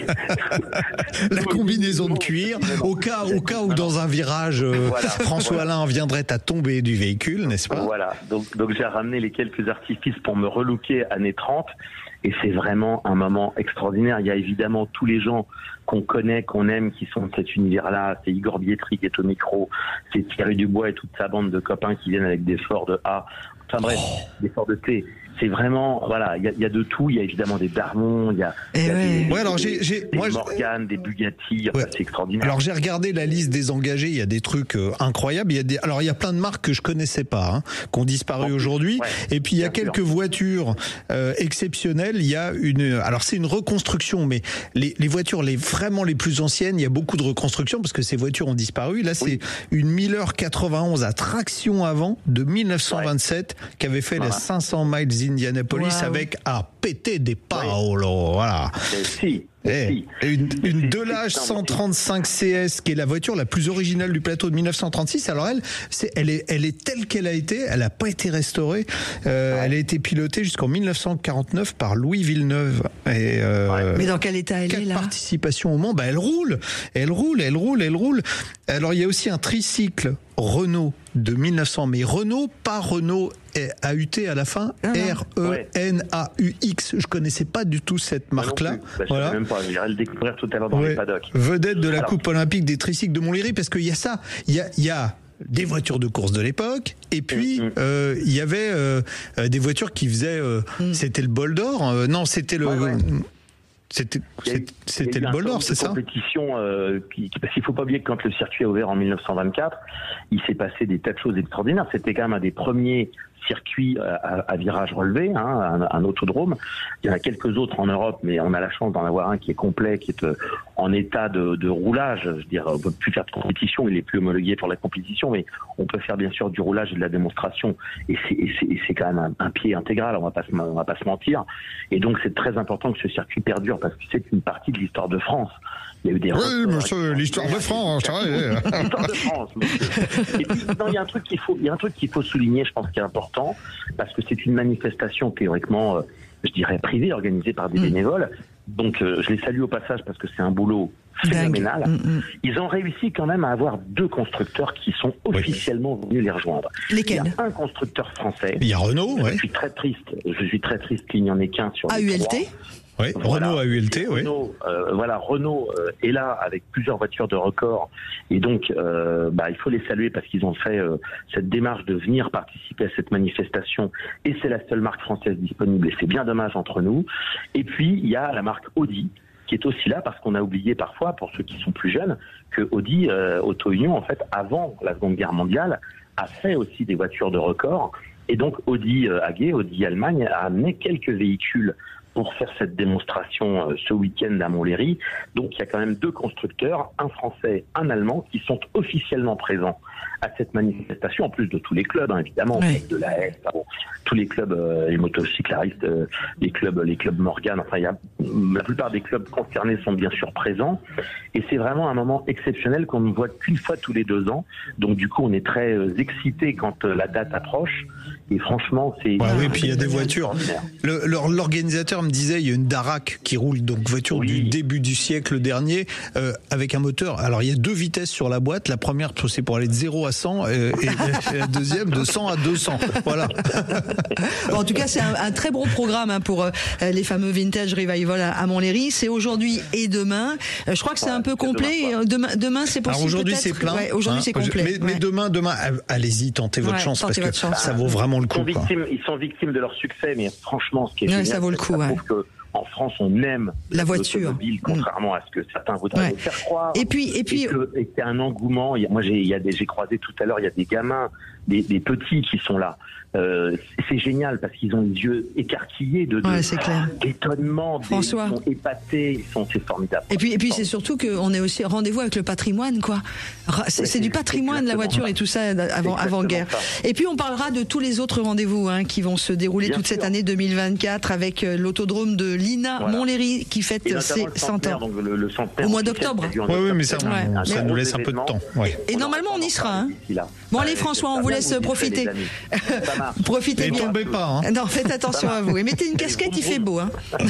la combinaison de cuir au cas, au cas où dans un virage euh, voilà, François voilà. Alain viendrait à tomber du véhicule, n'est-ce pas? Voilà. Donc donc j'ai ramené les quelques artifices pour me relooker années trente. Et c'est vraiment un moment extraordinaire. Il y a évidemment tous les gens qu'on connaît, qu'on aime, qui sont de cet univers-là. C'est Igor Bietri qui est au micro, c'est Thierry Dubois et toute sa bande de copains qui viennent avec des Ford A. Enfin bref, oh. des Ford T. C'est vraiment, voilà, il y a, y a de tout. Il y a évidemment des Darmon, il y a, y a ouais. des, ouais, alors j'ai, j'ai, des moi, Morgan, des Bugatti. Enfin, ouais. C'est extraordinaire. Alors j'ai regardé la liste des engagés. Il y a des trucs euh, incroyables. Il y a des, alors il y a plein de marques que je connaissais pas, hein, qui ont disparu oh, aujourd'hui. Ouais, et puis il y a quelques sûr. voitures euh, exceptionnelles. Il y a une, alors c'est une reconstruction, mais les, les voitures, les vraiment les plus anciennes, il y a beaucoup de reconstruction parce que ces voitures ont disparu. Là, c'est oui. une Miller quatre-vingt-onze à traction avant de mille neuf cent vingt-sept ouais. qui avait fait voilà. les cinq cents miles d'Indianapolis. Wow. Avec à péter des Paolo, oui. voilà. Et si. Et une, une Delage cent trente-cinq C S qui est la voiture la plus originale du plateau de mille neuf cent trente-six. Alors elle, c'est, elle est, elle est telle qu'elle a été. Elle n'a pas été restaurée. Euh, ouais. Elle a été pilotée jusqu'en mille neuf cent quarante-neuf par Louis Villeneuve. Et euh, ouais. Mais dans quel état elle est là? Participation au Mans. Bah elle roule, elle roule, elle roule, elle roule. Alors il y a aussi un tricycle Renault de mille neuf cents, mais Renault, pas Renault A U T à la fin, ah R E N A U X. Je connaissais pas du tout cette marque-là. Bah, voilà. Même pas. J'irai le découvrir tout à l'heure dans ouais. les paddocks. Vedette de la Alors. Coupe olympique des tricycles de Montlhéry, parce qu'il y a ça, il y a, il y a des voitures de course de l'époque, et puis il mmh. euh, y avait euh, des voitures qui faisaient, euh, mmh. c'était le bol d'or, euh, non, c'était le... Ouais, ouais. C'était, c'était, c'était le bol d'or, c'est ça? Compétition, euh, qui, parce qu'il faut pas oublier que quand le circuit a ouvert en mille neuf cent vingt-quatre, il s'est passé des tas de choses extraordinaires. C'était quand même un des premiers circuits à, à virage relevé, hein, un, un autodrome. Il y en a quelques autres en Europe, mais on a la chance d'en avoir un qui est complet, qui est euh, en état de, de roulage. Je veux dire, on peut plus faire de compétition, il est plus homologué pour la compétition, mais on peut faire bien sûr du roulage et de la démonstration. Et c'est, et c'est, et c'est quand même un, un pied intégral. On va pas se, on va pas se mentir. Et donc c'est très important que ce circuit perdure parce que c'est une partie de l'histoire de France. Il y a eu des oui, monsieur, l'histoire de France, c'est vrai. L'histoire de France. Et puis, non, il y a un truc qu'il faut, il y a un truc qu'il faut souligner, je pense, qui est important, parce que c'est une manifestation théoriquement, euh, je dirais, privée, organisée par des mmh. bénévoles. Donc, euh, je les salue au passage parce que c'est un boulot phénoménal. Mmh. Ils ont réussi quand même à avoir deux constructeurs qui sont officiellement oui. venus les rejoindre. Lesquels? Il y a un constructeur français. Il y a Renault, ouais. Je suis très triste. Je suis très triste qu'il n'y en ait qu'un sur les A U L T? Oui, voilà. Renault A U L T, oui. Renault, euh, voilà, Renault euh, est là avec plusieurs voitures de record et donc euh, bah, il faut les saluer parce qu'ils ont fait euh, cette démarche de venir participer à cette manifestation et c'est la seule marque française disponible et c'est bien dommage entre nous. Et puis il y a la marque Audi qui est aussi là parce qu'on a oublié parfois, pour ceux qui sont plus jeunes, que Audi euh, Auto Union, en fait, avant la Seconde Guerre mondiale, a fait aussi des voitures de record. Et donc Audi euh, A G, Audi Allemagne, a amené quelques véhicules pour faire cette démonstration euh, ce week-end à Montlhéry. Donc il y a quand même deux constructeurs, un français, un allemand, qui sont officiellement présents à cette manifestation, en plus de tous les clubs, hein, évidemment, Oui. de la S, bon, tous les clubs, euh, les motocyclistes, euh, les clubs, les clubs Morgan, enfin, il y a, la plupart des clubs concernés sont bien sûr présents, et c'est vraiment un moment exceptionnel qu'on ne voit qu'une fois tous les deux ans. Donc du coup, on est très euh, excités quand euh, la date approche, et franchement, c'est... Ouais, oui, puis il y a des voitures. Le, le- l'organisateur me disait, il y a une Darrak qui roule, donc voiture Oui. du début du siècle dernier, euh, avec un moteur. Alors il y a deux vitesses sur la boîte. La première, c'est pour aller de zéro à cent, euh, et, et la deuxième de cent à deux cents. Voilà. Bon, en tout cas, c'est un, un très bon programme hein, pour euh, les fameux Vintage Revival à, à Montlhéry. C'est aujourd'hui et demain. Euh, je crois que c'est Ouais, un peu c'est complet. demain, quoi. Demain, demain, c'est possible. Alors aujourd'hui peut-être c'est plein. Ouais, aujourd'hui hein. c'est complet. Mais, mais Ouais. demain, demain, allez-y, tentez votre Ouais, chance tentez parce que votre chance. ça vaut vraiment le Ils sont, coup. quoi. victimes, ils sont victimes de leur succès, mais franchement, ce qui est Ouais, génial, ça vaut le c'est que coup, ça ouais. prouve que en France, on aime La voiture. l'automobile, contrairement à ce que certains voudraient Ouais. nous faire croire. Et puis, et puis, Et que- et qu'il y a un engouement. Il y a- moi, j'ai, il y a des, j'ai croisé tout à l'heure, il y a des gamins, des, des petits qui sont là. Euh, c'est génial parce qu'ils ont les yeux écarquillés de, de Ouais, c'est clair. d'étonnement. des- François. Ils sont épatés, ils sont, c'est formidable. Et puis, et puis c'est surtout qu'on est aussi rendez-vous avec le patrimoine, quoi. Ra- C'est, Ouais, c'est du c'est patrimoine, la exactement voiture ça. et tout ça avant, C'est avant guerre. exactement Et puis on parlera de tous les autres rendez-vous hein, qui vont se dérouler Bien toute cette sûr. année deux mille vingt-quatre avec euh, l'autodrome de Lina Voilà. Montlhéry qui fête Et notamment ses le cent centenaire, ans. donc le, le centenaire Au mois officiel d'octobre. qui a lieu en Oui, oui, mais ça, octobre. Ouais. on- ça Un nous gros laisse un peu de événement. temps. Ouais. Et On normalement, en on y sera, hein. d'ici là. Bon, allez, Ouais, François, c'est on vous ça. laisse Bien, profiter. les amis. Ça marche. Profitez Mais bien. tombez pas, hein. Non, faites attention à vous. Et mettez une casquette, il fait beau. Hein.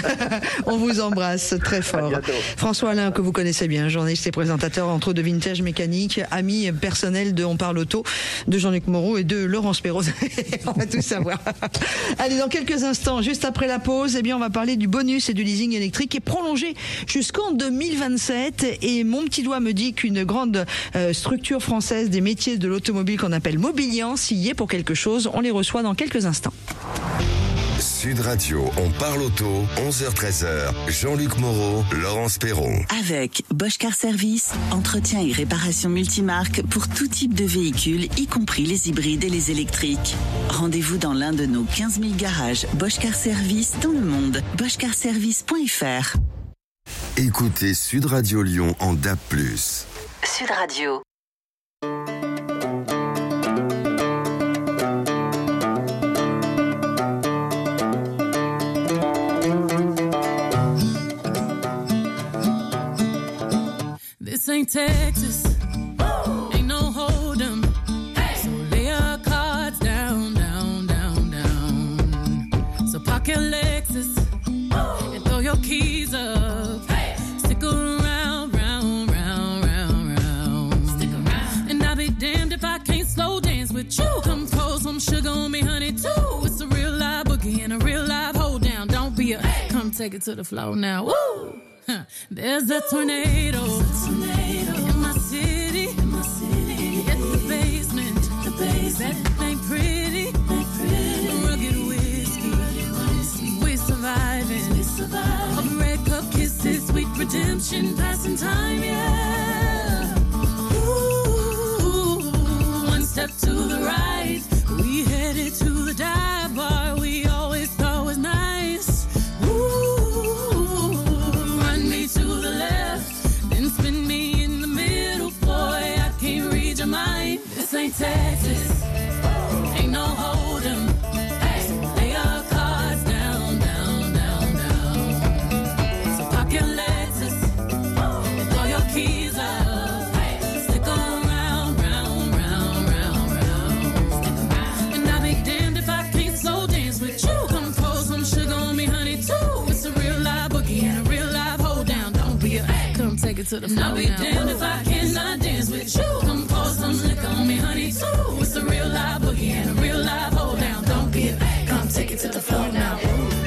On vous embrasse très fort. bientôt. François Alain, que vous connaissez bien, journaliste et présentateur entre autres de Vintage Mécanique, ami personnel de On Parle Auto, de Jean-Luc Moreau et de Laurence Perrault. On va tout savoir. Allez, dans quelques instants, juste après la pause, eh bien, on va parler du bonus et du leasing électrique qui est prolongé jusqu'en deux mille vingt-sept. Et mon petit doigt me dit qu'une grande euh, structure française des métiers de l'automobile qu'on appelle Mobiliance y est pour quelque chose. On les reçoit dans quelques instants. Sud Radio, on parle auto, onze heures treize heures. Jean-Luc Moreau, Laurence Perrault. Avec Bosch Car Service, entretien et réparation multimarque pour tout type de véhicule, y compris les hybrides et les électriques. Rendez-vous dans l'un de nos quinze mille garages Bosch Car Service dans le monde. bosch car service point f r. Écoutez Sud Radio Lyon en D A B plus. Sud Radio. This ain't Texas. Ain't no hold'em. So lay your cards down, down, down, down. So park your Lexus and throw your keys up. Stick around, round, round, round, round. Stick around. And I'll be damned if I can't slow dance with you. Come pour some sugar on me, honey, too. It's a real live boogie and a real live hold down. Don't be a come take it to the floor now. Woo! Huh. There's a tornado, in my city. In my city. It's the basement. The basement. That ain't pretty. Ain't pretty. Rugged whiskey. We're surviving. We surviving. Of red cup kisses, sweet redemption, passing time, yeah. Ooh, one step to the right. We headed to the dive bar we always thought was nice. To the left, then spin me in the middle, boy, I can't read your mind. This ain't Texas, ain't no hold'em. So lay your cards down, down, down, down. So park your Lexus and throw your keys up. Stick around, round, round, round, round. And I'll be damned if I can't slow dance with you. Come pour some sugar on me, honey, too. It's a real live boogie and a real live hold down. Don't be a come take it to the floor. I'll be now. Damned if I cannot dance with you. Come pour some liquor on me, honey, too. It's a real live boogie and a real live hold down. Don't be a come take it to the floor now.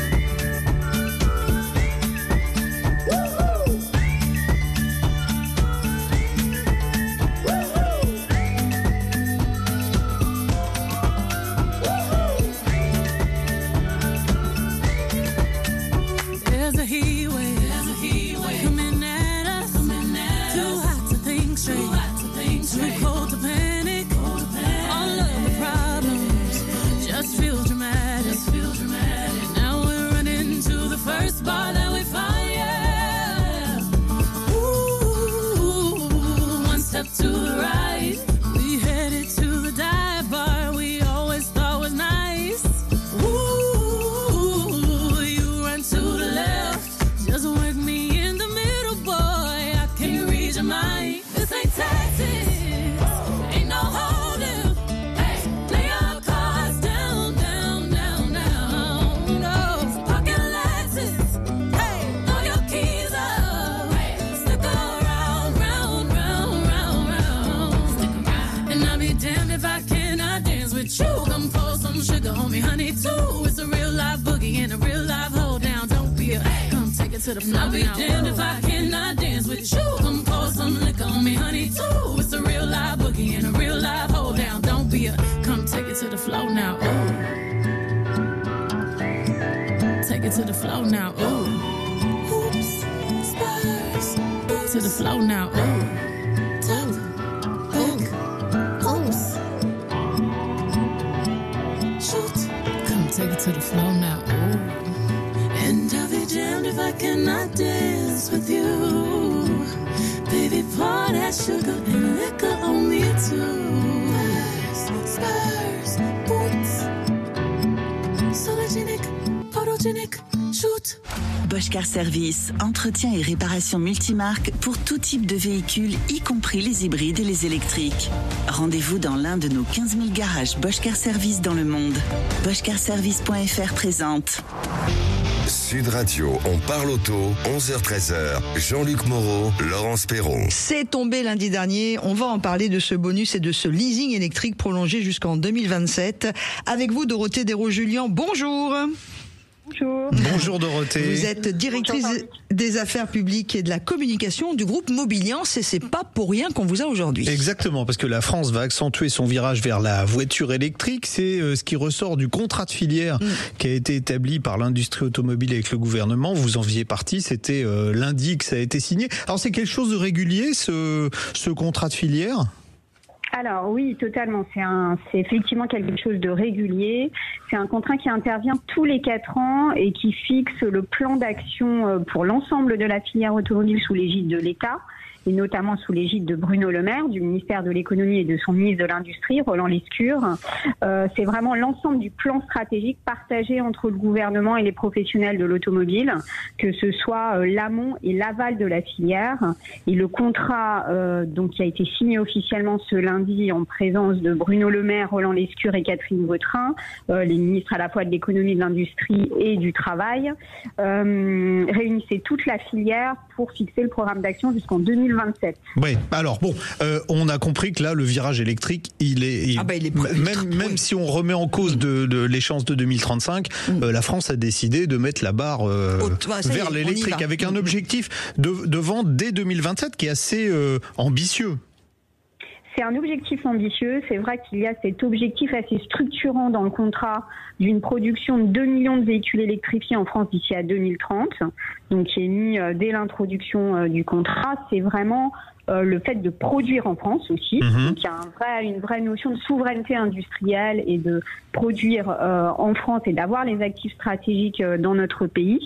There's a heat wave, there's a heat wave coming at us, coming at too us. Hot to think straight, too, hot to think straight. Too cold to panic, cold to panic. All of the problems to the floor. I'll be damned if I cannot dance with you. Come pour some liquor on me, honey, too. It's a real live boogie and a real live hold down. Don't be a, come take it to the floor now. Ooh. Take it to the floor now. Ooh. Oops, spurs. To the floor now. Ooh. Tell Ooh. Oops. Shoot. Come take it to the floor now. Ooh. And I'll be damned if I cannot dance with you. Baby, pour that sugar and liquor on me too. Spurs, boots, sologenic, photogenic, shoot. Bosch Car Service, entretien et réparation multimarque pour tout type de véhicule, y compris les hybrides et les électriques. Rendez-vous dans l'un de nos quinze mille garages Bosch Car Service dans le monde. bosch car service point f r présente. Sud Radio, on parle auto, onze heures treize heures. Jean-Luc Moreau, Laurence Perron. C'est tombé lundi dernier. On va en parler de ce bonus et de ce leasing électrique prolongé jusqu'en deux mille vingt-sept. Avec vous, Dorothée Desraux-Julian. Bonjour. Bonjour. Bonjour Dorothée. Vous êtes directrice Bonjour. des affaires publiques et de la communication du groupe Mobiliance et c'est pas pour rien qu'on vous a aujourd'hui. Exactement, parce que la France va accentuer son virage vers la voiture électrique. C'est euh, ce qui ressort du contrat de filière mmh. qui a été établi par l'industrie automobile avec le gouvernement. Vous en faisiez partie, c'était euh, lundi que ça a été signé. Alors c'est quelque chose de régulier ce, ce contrat de filière ? Alors oui, totalement. C'est un, c'est effectivement quelque chose de régulier. C'est un contrat qui intervient tous les quatre ans et qui fixe le plan d'action pour l'ensemble de la filière automobile sous l'égide de l'État, et notamment sous l'égide de Bruno Le Maire, du ministère de l'économie et de son ministre de l'Industrie, Roland Lescure. Euh, c'est vraiment l'ensemble du plan stratégique partagé entre le gouvernement et les professionnels de l'automobile, que ce soit euh, l'amont et l'aval de la filière. Et le contrat euh, donc qui a été signé officiellement ce lundi en présence de Bruno Le Maire, Roland Lescure et Catherine Vautrin, euh, les ministres à la fois de l'économie, de l'industrie et du travail, euh, réunissait toute la filière pour fixer le programme d'action jusqu'en deux mille vingt-sept. Oui, alors bon, euh, on a compris que là, le virage électrique, il est, il, ah bah il est même, même si on remet en cause de, de l'échéance de deux mille trente-cinq, mmh. euh, la France a décidé de mettre la barre euh, oh, bah, vers l'électrique avec un objectif de, de vente dès deux mille vingt-sept qui est assez euh, ambitieux. C'est un objectif ambitieux. C'est vrai qu'il y a cet objectif assez structurant dans le contrat d'une production de deux millions de véhicules électrifiés en France d'ici à deux mille trente, donc qui est mis dès l'introduction du contrat. C'est vraiment euh, le fait de produire en France aussi. Mmh. Donc il y a un vrai, une vraie notion de souveraineté industrielle et de produire euh, en France et d'avoir les actifs stratégiques euh, dans notre pays.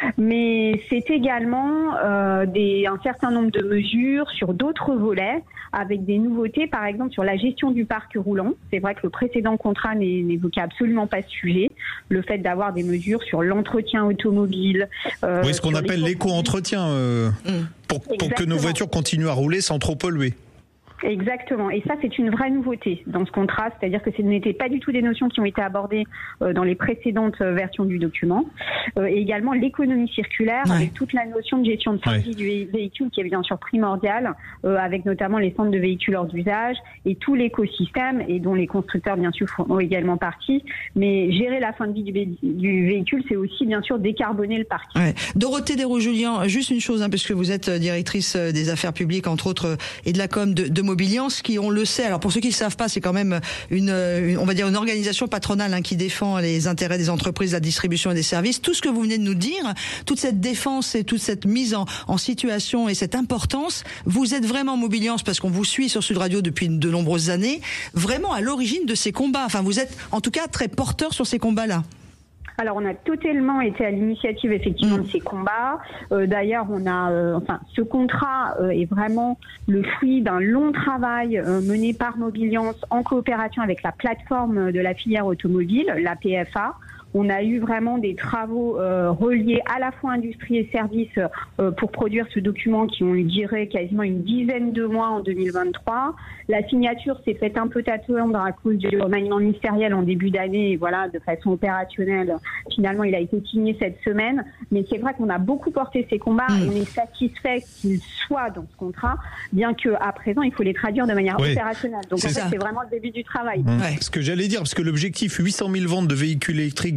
Mais c'est également euh, des, un certain nombre de mesures sur d'autres volets, avec des nouveautés, par exemple sur la gestion du parc roulant. C'est vrai que le précédent contrat n'évoquait absolument pas ce sujet. Le fait d'avoir des mesures sur l'entretien automobile. Euh, oui, ce qu'on appelle l'éco-entretien, euh, mmh. pour, pour que nos voitures continuent à rouler sans trop polluer. Exactement. Et ça, c'est une vraie nouveauté dans ce contrat. C'est-à-dire que ce n'étaient pas du tout des notions qui ont été abordées euh, dans les précédentes versions du document. Euh, et également l'économie circulaire, ouais. avec toute la notion de gestion de fin de vie ouais. du véhicule qui est bien sûr primordiale, euh, avec notamment les centres de véhicules hors d'usage et tout l'écosystème, et dont les constructeurs, bien sûr, font également partie. Mais gérer la fin de vie du, vé- du véhicule, c'est aussi, bien sûr, décarboner le parc. Ouais. Dorothée Desraux-Julian, juste une chose, hein, parce que vous êtes directrice des affaires publiques, entre autres, et de la com de, de Mobiliance, qui, on le sait, alors pour ceux qui ne le savent pas, c'est quand même une, une, on va dire une organisation patronale hein, qui défend les intérêts des entreprises, de la distribution et des services. Tout ce que vous venez de nous dire, toute cette défense et toute cette mise en, en situation et cette importance, vous êtes vraiment Mobiliance, parce qu'on vous suit sur Sud Radio depuis de nombreuses années, vraiment à l'origine de ces combats. Enfin, vous êtes en tout cas très porteur sur ces combats-là. Alors, on a totalement été à l'initiative, effectivement, mmh. de ces combats. Euh, d'ailleurs, on a, euh, enfin, ce contrat euh, est vraiment le fruit d'un long travail euh, mené par Mobiliance en coopération avec la plateforme de la filière automobile, la P F A. On a eu vraiment des travaux euh, reliés à la fois industrie et services euh, pour produire ce document qui ont duré quasiment une dizaine de mois en deux mille vingt-trois. La signature s'est faite un peu tâtonnante à cause du remaniement ministériel en début d'année. Et voilà, de façon opérationnelle, finalement, il a été signé cette semaine. Mais c'est vrai qu'on a beaucoup porté ces combats mmh. et on est satisfait qu'ils soient dans ce contrat, bien qu'à présent, il faut les traduire de manière oui. opérationnelle. Donc, en fait, c'est vraiment le début du travail. Mmh. Ouais. Ce que j'allais dire, parce que l'objectif, huit cent mille ventes de véhicules électriques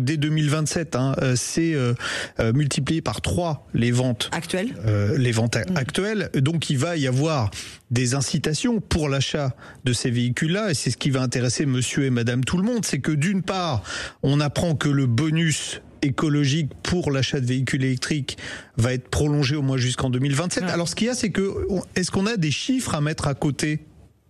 électrique dès deux mille vingt-sept, hein, c'est euh, euh, multiplié par trois les ventes actuelles. Euh, les ventes mmh. actuelles. Donc il va y avoir des incitations pour l'achat de ces véhicules-là, et c'est ce qui va intéresser monsieur et madame tout le monde. C'est que d'une part, on apprend que le bonus écologique pour l'achat de véhicules électriques va être prolongé au moins jusqu'en deux mille vingt-sept. Ouais. Alors ce qu'il y a, c'est que est-ce qu'on a des chiffres à mettre à côté ?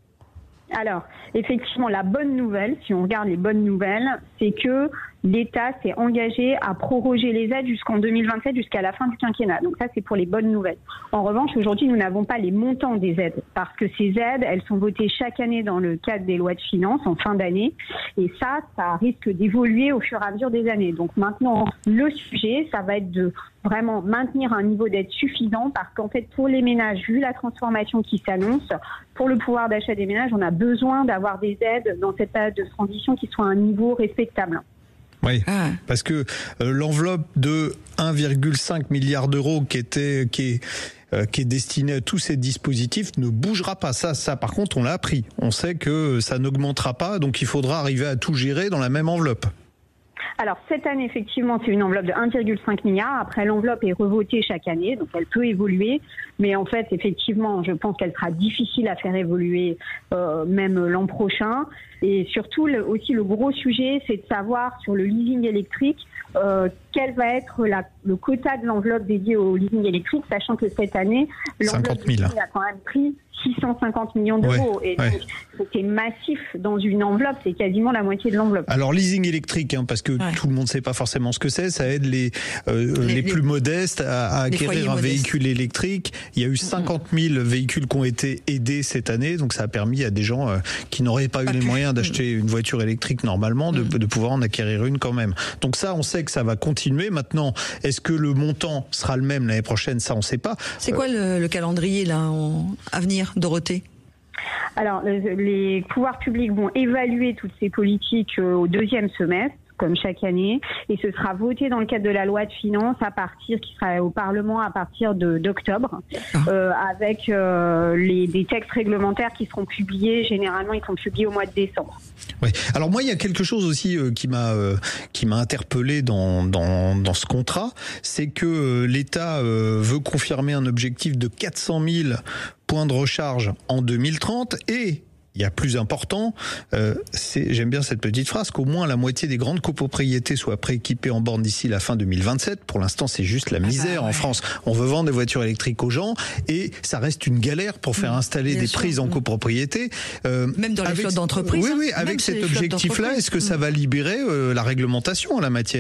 Alors, effectivement, la bonne nouvelle, si on regarde les bonnes nouvelles, c'est que l'État s'est engagé à proroger les aides jusqu'en deux mille vingt-sept, jusqu'à la fin du quinquennat. Donc ça, c'est pour les bonnes nouvelles. En revanche, aujourd'hui, nous n'avons pas les montants des aides, parce que ces aides, elles sont votées chaque année dans le cadre des lois de finances, en fin d'année. Et ça, ça risque d'évoluer au fur et à mesure des années. Donc maintenant, le sujet, ça va être de vraiment maintenir un niveau d'aide suffisant, parce qu'en fait, pour les ménages, vu la transformation qui s'annonce, pour le pouvoir d'achat des ménages, on a besoin d'avoir des aides dans cette période de transition qui soient à un niveau respectable. Oui, ah. parce que euh, l'enveloppe de un virgule cinq milliard d'euros qui était qui est euh, qui est destinée à tous ces dispositifs ne bougera pas. Ça, ça par contre, on l'a appris. On sait que ça n'augmentera pas, donc il faudra arriver à tout gérer dans la même enveloppe. Alors cette année, effectivement, c'est une enveloppe de un virgule cinq milliard. Après, l'enveloppe est revotée chaque année, donc elle peut évoluer. Mais en fait, effectivement, je pense qu'elle sera difficile à faire évoluer euh, même l'an prochain. Et surtout, le, aussi, le gros sujet, c'est de savoir sur le leasing électrique, euh, quel va être la, le quota de l'enveloppe dédiée au leasing électrique, sachant que cette année, l'enveloppe leasing a quand même pris six cent cinquante millions d'euros. Ouais, et donc, ouais. c'est massif dans une enveloppe, c'est quasiment la moitié de l'enveloppe. Alors, leasing électrique, hein, parce que ouais. tout le monde ne sait pas forcément ce que c'est, ça aide les, euh, les, les plus les, modestes à, à acquérir un modestes. véhicule électrique. Il y a eu cinquante mille mmh. véhicules qui ont été aidés cette année, donc ça a permis à des gens euh, qui n'auraient pas, pas eu les moyens d'acheter mmh. une voiture électrique normalement, de, mmh. de pouvoir en acquérir une quand même. Donc ça, on sait que ça va continuer. Maintenant, est-ce que le montant sera le même l'année prochaine? Ça, on ne sait pas. C'est quoi euh, le, le calendrier là en, à venir, Dorothée? Alors, les pouvoirs publics vont évaluer toutes ces politiques au deuxième semestre, comme chaque année, et ce sera voté dans le cadre de la loi de finances à partir, qui sera au Parlement à partir de, d'octobre, euh, avec euh, les, des textes réglementaires qui seront publiés. Généralement, ils sont publiés au mois de décembre. Oui. Alors moi, il y a quelque chose aussi euh, qui m'a euh, qui m'a interpellé dans dans dans ce contrat, c'est que euh, l'État euh, veut confirmer un objectif de quatre cent mille points de recharge en deux mille trente et il y a plus important, euh, c'est, j'aime bien cette petite phrase, qu'au moins la moitié des grandes copropriétés soient prééquipées en bornes d'ici la fin deux mille vingt-sept. Pour l'instant, c'est juste la misère. Ah bah ouais. En France, on veut vendre des voitures électriques aux gens et ça reste une galère pour faire installer bien des sûr. prises en copropriété. Euh, Même dans les flottes d'entreprises. Oui, oui, avec cet objectif-là, est-ce que ça va libérer euh, la réglementation en la matière ?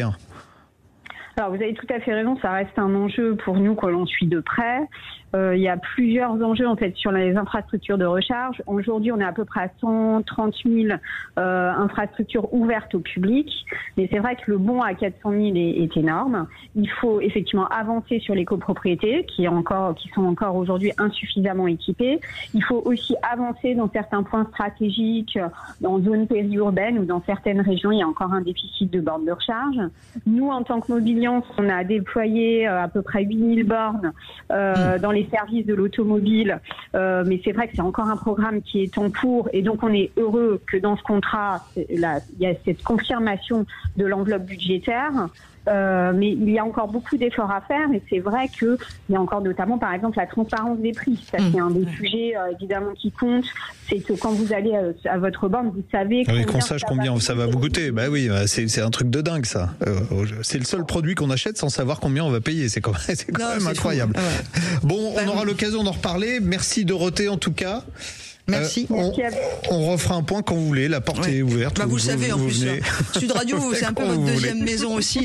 Alors, vous avez tout à fait raison, ça reste un enjeu pour nous que l'on suit de près. Euh, il y a plusieurs enjeux en fait sur les infrastructures de recharge. Aujourd'hui, on est à peu près à cent trente mille euh, infrastructures ouvertes au public, mais c'est vrai que le bond à quatre cent mille est, est énorme. Il faut effectivement avancer sur les copropriétés qui, est encore, qui sont encore aujourd'hui insuffisamment équipées. Il faut aussi avancer dans certains points stratégiques, dans zones périurbaines ou dans certaines régions, il y a encore un déficit de bornes de recharge. Nous, en tant que Mobiliance, on a déployé à peu près huit mille bornes euh, dans les services de l'automobile, euh, mais c'est vrai que c'est encore un programme qui est en cours et donc on est heureux que dans ce contrat, là, il y a cette confirmation de l'enveloppe budgétaire. Euh, mais il y a encore beaucoup d'efforts à faire et c'est vrai qu'il y a encore notamment par exemple la transparence des prix. Ça c'est un des sujets euh, évidemment qui compte, c'est que quand vous allez euh, à votre borne, vous savez oui, qu'on sache combien ça va vous coûter. Bah oui, c'est, c'est un truc de dingue ça. Euh, c'est le seul produit qu'on achète sans savoir combien on va payer. C'est quand même, c'est quand non, même c'est incroyable. Ah ouais. Bon, on aura l'occasion d'en reparler. Merci Dorothée en tout cas. Merci. Euh, on, on refera un point quand vous voulez. La porte ouais. est ouverte. Bah vous, vous le savez vous, en plus. Sud Radio, c'est un peu votre deuxième voulez. maison aussi.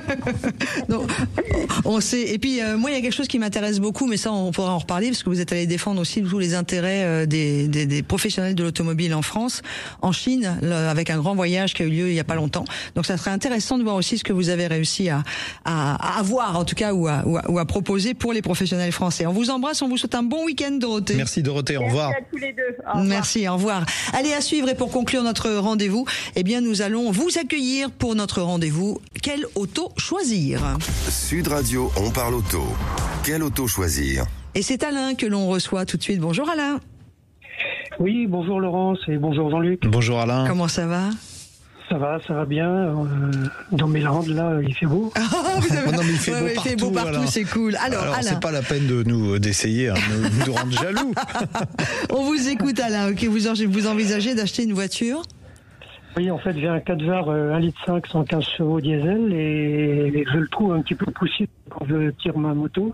Donc, on sait. Et puis euh, moi, il y a quelque chose qui m'intéresse beaucoup, mais ça, on pourra en reparler parce que vous êtes allé défendre aussi tous les intérêts euh, des, des, des professionnels de l'automobile en France, en Chine, le, avec un grand voyage qui a eu lieu il y a pas longtemps. Donc, ça serait intéressant de voir aussi ce que vous avez réussi à, à, à avoir, en tout cas, ou à, ou, à, ou à proposer pour les professionnels français. On vous embrasse, on vous souhaite un bon week-end, Dorothée. Merci Dorothée. Au revoir. Merci à tous les deux. Au Merci, au revoir. Allez, à suivre et pour conclure notre rendez-vous, eh bien, nous allons vous accueillir pour notre rendez-vous. Quelle auto choisir? Sud Radio, on parle auto. Quelle auto choisir? Et c'est Alain que l'on reçoit tout de suite. Bonjour Alain. Oui, bonjour Laurence et bonjour Jean-Luc. Bonjour Alain. Comment ça va? Ça va, ça va bien. Euh, dans mes Landes, là, il fait beau. Ah, vous avez- Oh non, mais il fait Ouais, beau ouais, il partout. fait beau partout, alors. c'est cool. Alors, Alors, Alain, c'est pas la peine de nous d'essayer, hein, de nous rendre jaloux. on vous écoute, Alain. Ok, vous, en- vous envisagez d'acheter une voiture? Oui, en fait, j'ai un quatre V A R euh, un virgule cinq litre, cent quinze chevaux diesel, et je le trouve un petit peu poussif quand je tire ma moto.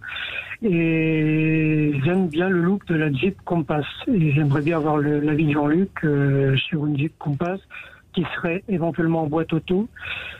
Et j'aime bien le look de la Jeep Compass. Et j'aimerais bien avoir le- l'avis de Jean-Luc euh, sur une Jeep Compass qui serait éventuellement en boîte auto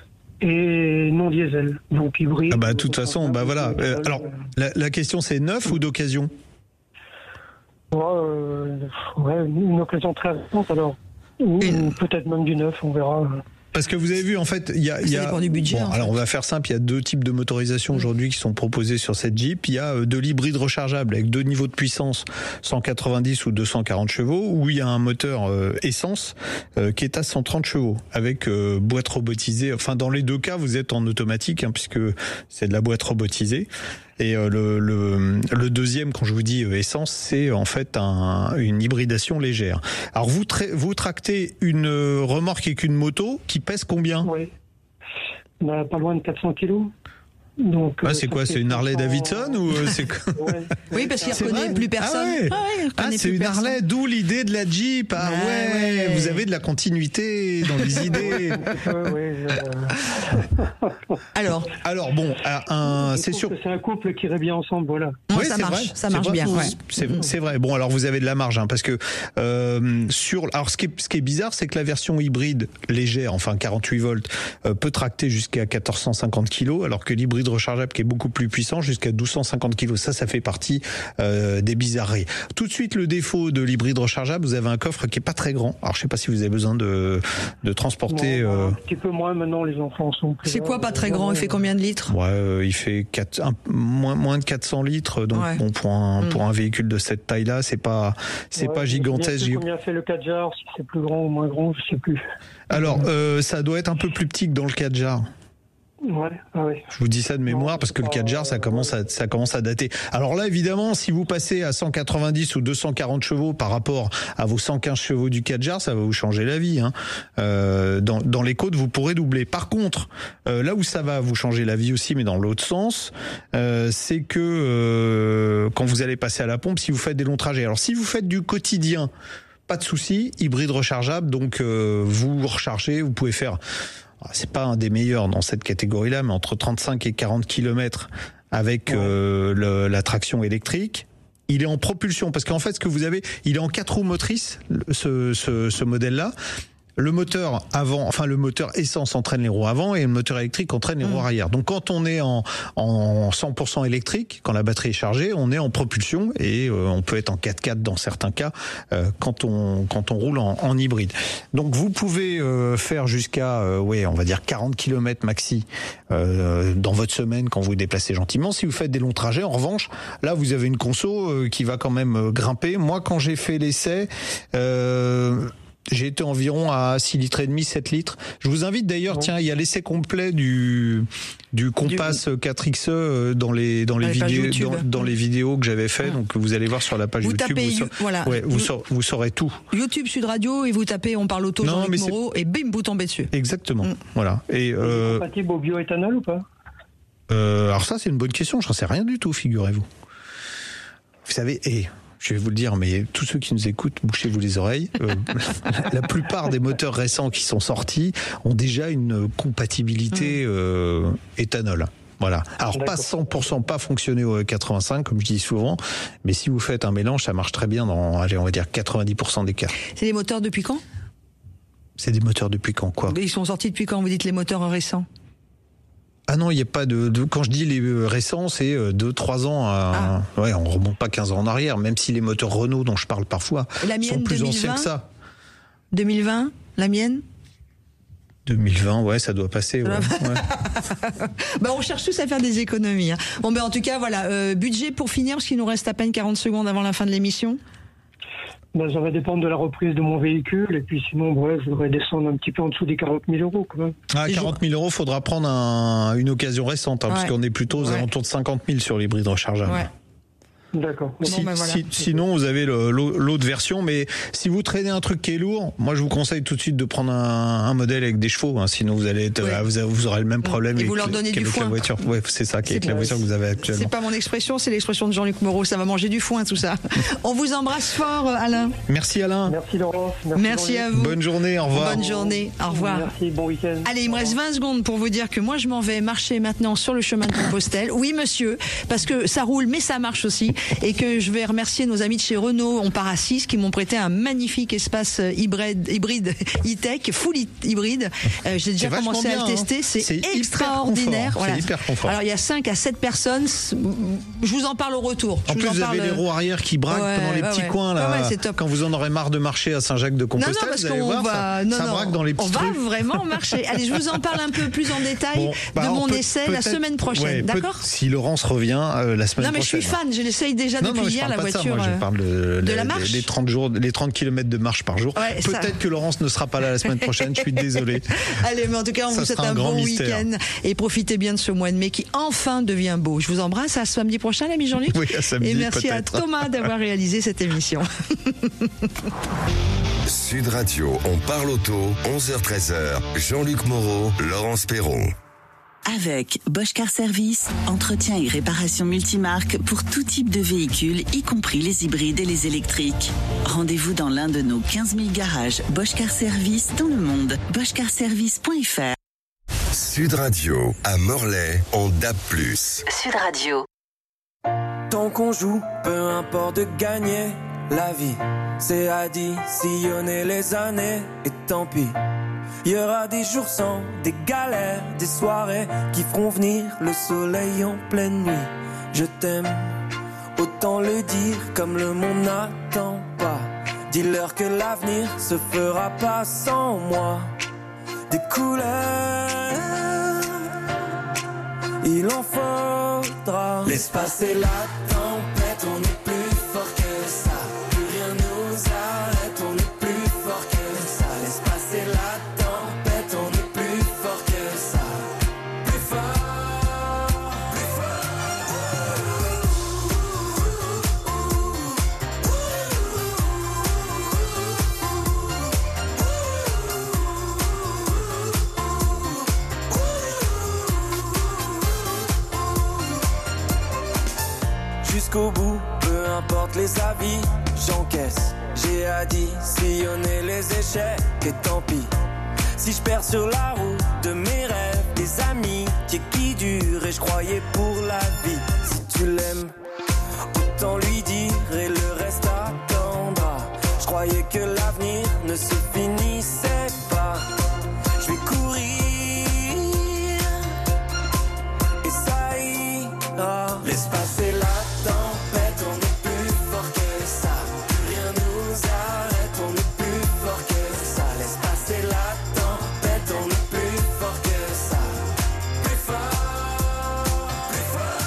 et non diesel, donc hybride. Ah bah, de toute façon, bah voilà. Euh, alors, la, la question, c'est neuf ou d'occasion? Ouais, euh, ouais, une occasion très récente alors. Ou, ou peut-être même du neuf, on verra. Parce que vous avez vu, en fait, il y a... il y Ça a dépend du budget, bon, en alors, fait. on va faire simple, il y a deux types de motorisation aujourd'hui qui sont proposés sur cette Jeep. Il y a euh, de l'hybride rechargeable avec deux niveaux de puissance, cent quatre-vingt-dix ou deux cent quarante chevaux, ou il y a un moteur euh, essence euh, qui est à cent trente chevaux, avec euh, boîte robotisée. Enfin, dans les deux cas, vous êtes en automatique, hein, puisque c'est de la boîte robotisée. Et euh, le, le, le deuxième, quand je vous dis euh, essence, c'est en fait un, une hybridation légère. Alors vous, tra- vous tractez une euh, remorque avec une moto qui pèse combien? Oui. Bah, pas loin de quatre cents kilos. Donc, Ah, euh, c'est ça quoi? fait C'est une Harley cent- Davidson ou euh, c'est quoi? Ouais. Oui, parce qu'il C'est reconnaît vrai plus personne. Ah ouais, Ah ouais, il Ah, reconnaît c'est plus une personne. Harley, d'où l'idée de la Jeep. Ah Ah ouais, ouais. vous avez de la continuité dans les idées. Un petit peu, oui, je- Alors, Alors bon, un, je c'est trouve sûr. que c'est un couple qui irait bien ensemble, voilà. non, Oui, ça c'est marche, vrai, ça c'est marche vrai. bien. Ouais. C'est, c'est vrai. Bon, alors vous avez de la marge, hein, parce que euh, sur. Alors, ce qui est, ce qui est bizarre, c'est que la version hybride légère, enfin quarante-huit volts, euh, peut tracter jusqu'à quatorze cent cinquante kilos, alors que l'hybride rechargeable, qui est beaucoup plus puissant, jusqu'à douze cent cinquante kilos. Ça, ça fait partie euh, des bizarreries. Tout de suite, le défaut de l'hybride rechargeable, vous avez un coffre qui est pas très grand. Alors, je sais pas si vous avez besoin de de transporter. Non, euh, un petit peu moins maintenant, les enfants sont plus. C'est quoi pas très grand? Il fait combien de litres? Ouais, euh, il fait quatre, un, moins moins de quatre cents litres, donc Ouais. bon, pour un Mm. pour un véhicule de cette taille-là, c'est pas c'est Ouais, pas je sais gigantesque. plus Combien fait le quatre jar, si c'est plus grand ou moins grand, je sais plus. Alors, euh, ça doit être un peu plus petit que dans le quatre jar. Ouais, ah ouais. Je vous dis ça de mémoire parce que le quatre jar, ça commence à ça commence à dater. Alors là, évidemment, si vous passez à cent quatre-vingt-dix ou deux cent quarante chevaux par rapport à vos cent quinze chevaux du quatre jar, ça va vous changer la vie. Hein. Euh, dans, dans les côtes, vous pourrez doubler. Par contre, euh, là où ça va vous changer la vie aussi, mais dans l'autre sens, euh, c'est que euh, quand vous allez passer à la pompe, si vous faites des longs trajets. Alors si vous faites du quotidien, pas de souci, hybride rechargeable, donc euh, vous rechargez, vous pouvez faire. C'est pas un des meilleurs dans cette catégorie-là, mais entre trente-cinq et quarante kilomètres avec euh, le, la traction électrique. Il est en propulsion, parce qu'en fait, ce que vous avez, il est en quatre roues motrices, ce, ce, ce modèle-là. Le moteur avant, enfin le moteur essence entraîne les roues avant et le moteur électrique entraîne les roues arrière. Donc quand on est en, en cent pour cent électrique, quand la batterie est chargée, on est en propulsion et euh, on peut être en quatre-quatre dans certains cas euh, quand on quand on roule en, en hybride. Donc vous pouvez euh, faire jusqu'à euh, ouais on va dire quarante kilomètres maxi euh, dans votre semaine quand vous vous déplacez gentiment. Si vous faites des longs trajets, en revanche, là vous avez une conso euh, qui va quand même euh, grimper. Moi quand j'ai fait l'essai. Euh, J'ai été environ à six litres et demi, sept litres. Je vous invite d'ailleurs, bon. tiens, il y a l'essai complet du du Compass du... quatre X E dans les dans les, les vidéos dans, dans les vidéos que j'avais fait. Donc vous allez voir sur la page vous YouTube. Tapez, vous, you, voilà. ouais, vous, saurez, vous saurez tout. YouTube Sud Radio et vous tapez on parle auto Jean-Luc Moreau et bim vous tombez dessus. Exactement. Mm. Voilà. Et euh, compatible au bioéthanol ou pas? euh, Alors ça c'est une bonne question. Je n'en sais rien du tout, figurez-vous. Vous savez, et eh, je vais vous le dire, mais tous ceux qui nous écoutent, bouchez-vous les oreilles. Euh, la plupart des moteurs récents qui sont sortis ont déjà une compatibilité euh, éthanol. Voilà. Alors D'accord. Pas cent pour cent pas fonctionner au quatre-vingt-cinq comme je dis souvent, mais si vous faites un mélange, ça marche très bien dans, allez, on va dire quatre-vingt-dix pour cent des cas. C'est des moteurs depuis quand? C'est des moteurs depuis quand quoi? Ils sont sortis depuis quand vous dites les moteurs récents? Ah non, il n'y a pas de, de... Quand je dis les récents, c'est deux trois ans. À, ah. Ouais, on remonte pas quinze ans en arrière, même si les moteurs Renault dont je parle parfois la mienne, sont plus deux mille vingt, anciens que ça. deux mille vingt, la mienne deux mille vingt, ouais, ça doit passer. Ouais. ouais. bah, on cherche tous à faire des économies. Hein. Bon, ben en tout cas, voilà. Euh, budget pour finir, parce qu'il nous reste à peine quarante secondes avant la fin de l'émission. Ben, ça va dépendre de la reprise de mon véhicule et puis sinon bref, je voudrais descendre un petit peu en dessous des quarante mille euros quand même. Ah, quarante mille euros, faudra prendre un, une occasion récente hein, ouais. parce qu'on est plutôt aux ouais. alentours de cinquante mille sur l'hybride rechargeable. Ouais. D'accord. Si- Bon, ben voilà. si- sinon, vous avez le- l'au- l'autre version, mais si vous traînez un truc qui est lourd, moi je vous conseille tout de suite de prendre un, un modèle avec des chevaux, hein, sinon vous allez être, Oui. euh, vous, avez- vous aurez le même problème Et vous avec, leur donnez du qu'avec foin. la voiture. Ouais, c'est ça, qu'avec C'est la bon. voiture que vous avez actuellement. C'est pas mon expression, c'est l'expression de Jean-Luc Moreau. Ça va manger du foin, tout ça. On vous embrasse fort, Alain. Merci Alain. Merci Laurence. Merci Jean-Luc. à vous. Bonne journée, au revoir. Bonne journée. Au revoir. Merci, bon week-end. Allez, il me reste vingt secondes pour vous dire que moi, je m'en vais marcher maintenant sur le chemin de Compostelle. Oui, monsieur, parce que ça roule, mais ça marche aussi. Et que je vais remercier nos amis de chez Renault, on part à six, qui m'ont prêté un magnifique espace hybride, hybride e-tech, full hybride. Euh, J'ai déjà C'est vachement commencé à bien, le tester. hein. C'est C'est hyper extraordinaire. confort. C'est hyper confort. Alors, il y a cinq à sept personnes. Je vous en parle au retour. Je En plus, en vous parle... avez les roues arrière qui braquent Ouais, pendant les ouais, petits ouais. coins là. Ouais, ouais, c'est top. Quand vous en aurez marre de marcher à Saint-Jacques-de-Compostelle, Non, non, parce vous allez qu'on voir, va, ça, non, ça non, braque dans les on petites va rues. vraiment marcher. Allez, je vous en parle un peu plus en détail Bon, bah, de on mon peut- essai la peut-être- semaine prochaine, ouais, peut- d'accord? Si Laurence revient euh, la semaine Non, mais je prochaine. suis fan, je l'essaye déjà Non, depuis non, mais je hier, parle la pas de ça, voiture. moi, je euh, parle de, de les- la marche. les trente jours, les trente kilomètres de marche par jour. Ouais, ça. Peut-être que Laurence ne sera pas là la semaine prochaine, je suis désolé. Allez, mais en tout cas, on Ça vous souhaite sera un un grand bon mystère. week-end et profitez bien de ce mois de mai qui enfin devient beau. Je vous embrasse, à samedi prochain, l'ami Jean-Luc. Oui, à samedi, et merci à peut-être. Thomas d'avoir réalisé cette émission. Sud Radio, on parle auto, onze heures treize heures. Jean-Luc Moreau, Laurence Perron. Avec Bosch Car Service, entretien et réparation multimarque pour tout type de véhicule, y compris les hybrides et les électriques. Rendez-vous dans l'un de nos quinze mille garages Bosch Car Service dans le monde. bosch car service point f r. Sud Radio, à Morlaix, en D A B plus. Sud Radio. Tant qu'on joue, peu importe de gagner. La vie, c'est additionner les années. Et tant pis, il y aura des jours sans, des galères, des soirées qui feront venir le soleil en pleine nuit. Je t'aime, autant le dire comme le monde n'attend pas. Dis-leur que l'avenir se fera pas sans moi. Des couleurs, il en faudra. Laisse passer la tempête, on est plus fort que ça. Plus rien nous arrête, on est plus fort que ça. Laisse passer la tempête, on est plus fort que ça. Plus fort, plus jusqu'au bout, peu importe les avis, j'encaisse. J'ai additionné les échecs et tant pis. Si je perds sur la route de mes rêves, des amis qui, qui durent et je croyais pour la vie. Si tu l'aimes, autant lui dire et le reste attendra. Je croyais que l'avenir ne se finissait pas. Je vais courir et ça ira. Laisse passer la tempête, on est plus fort que ça. Plus rien nous arrête, on est plus fort que ça. Laisse passer la tempête, on est plus fort que ça. Plus fort, plus fort.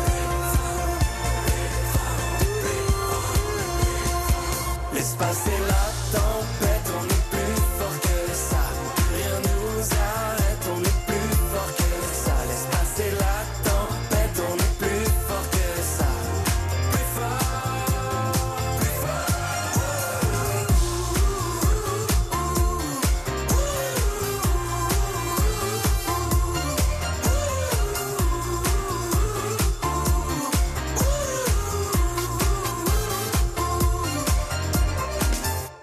Laisse passer la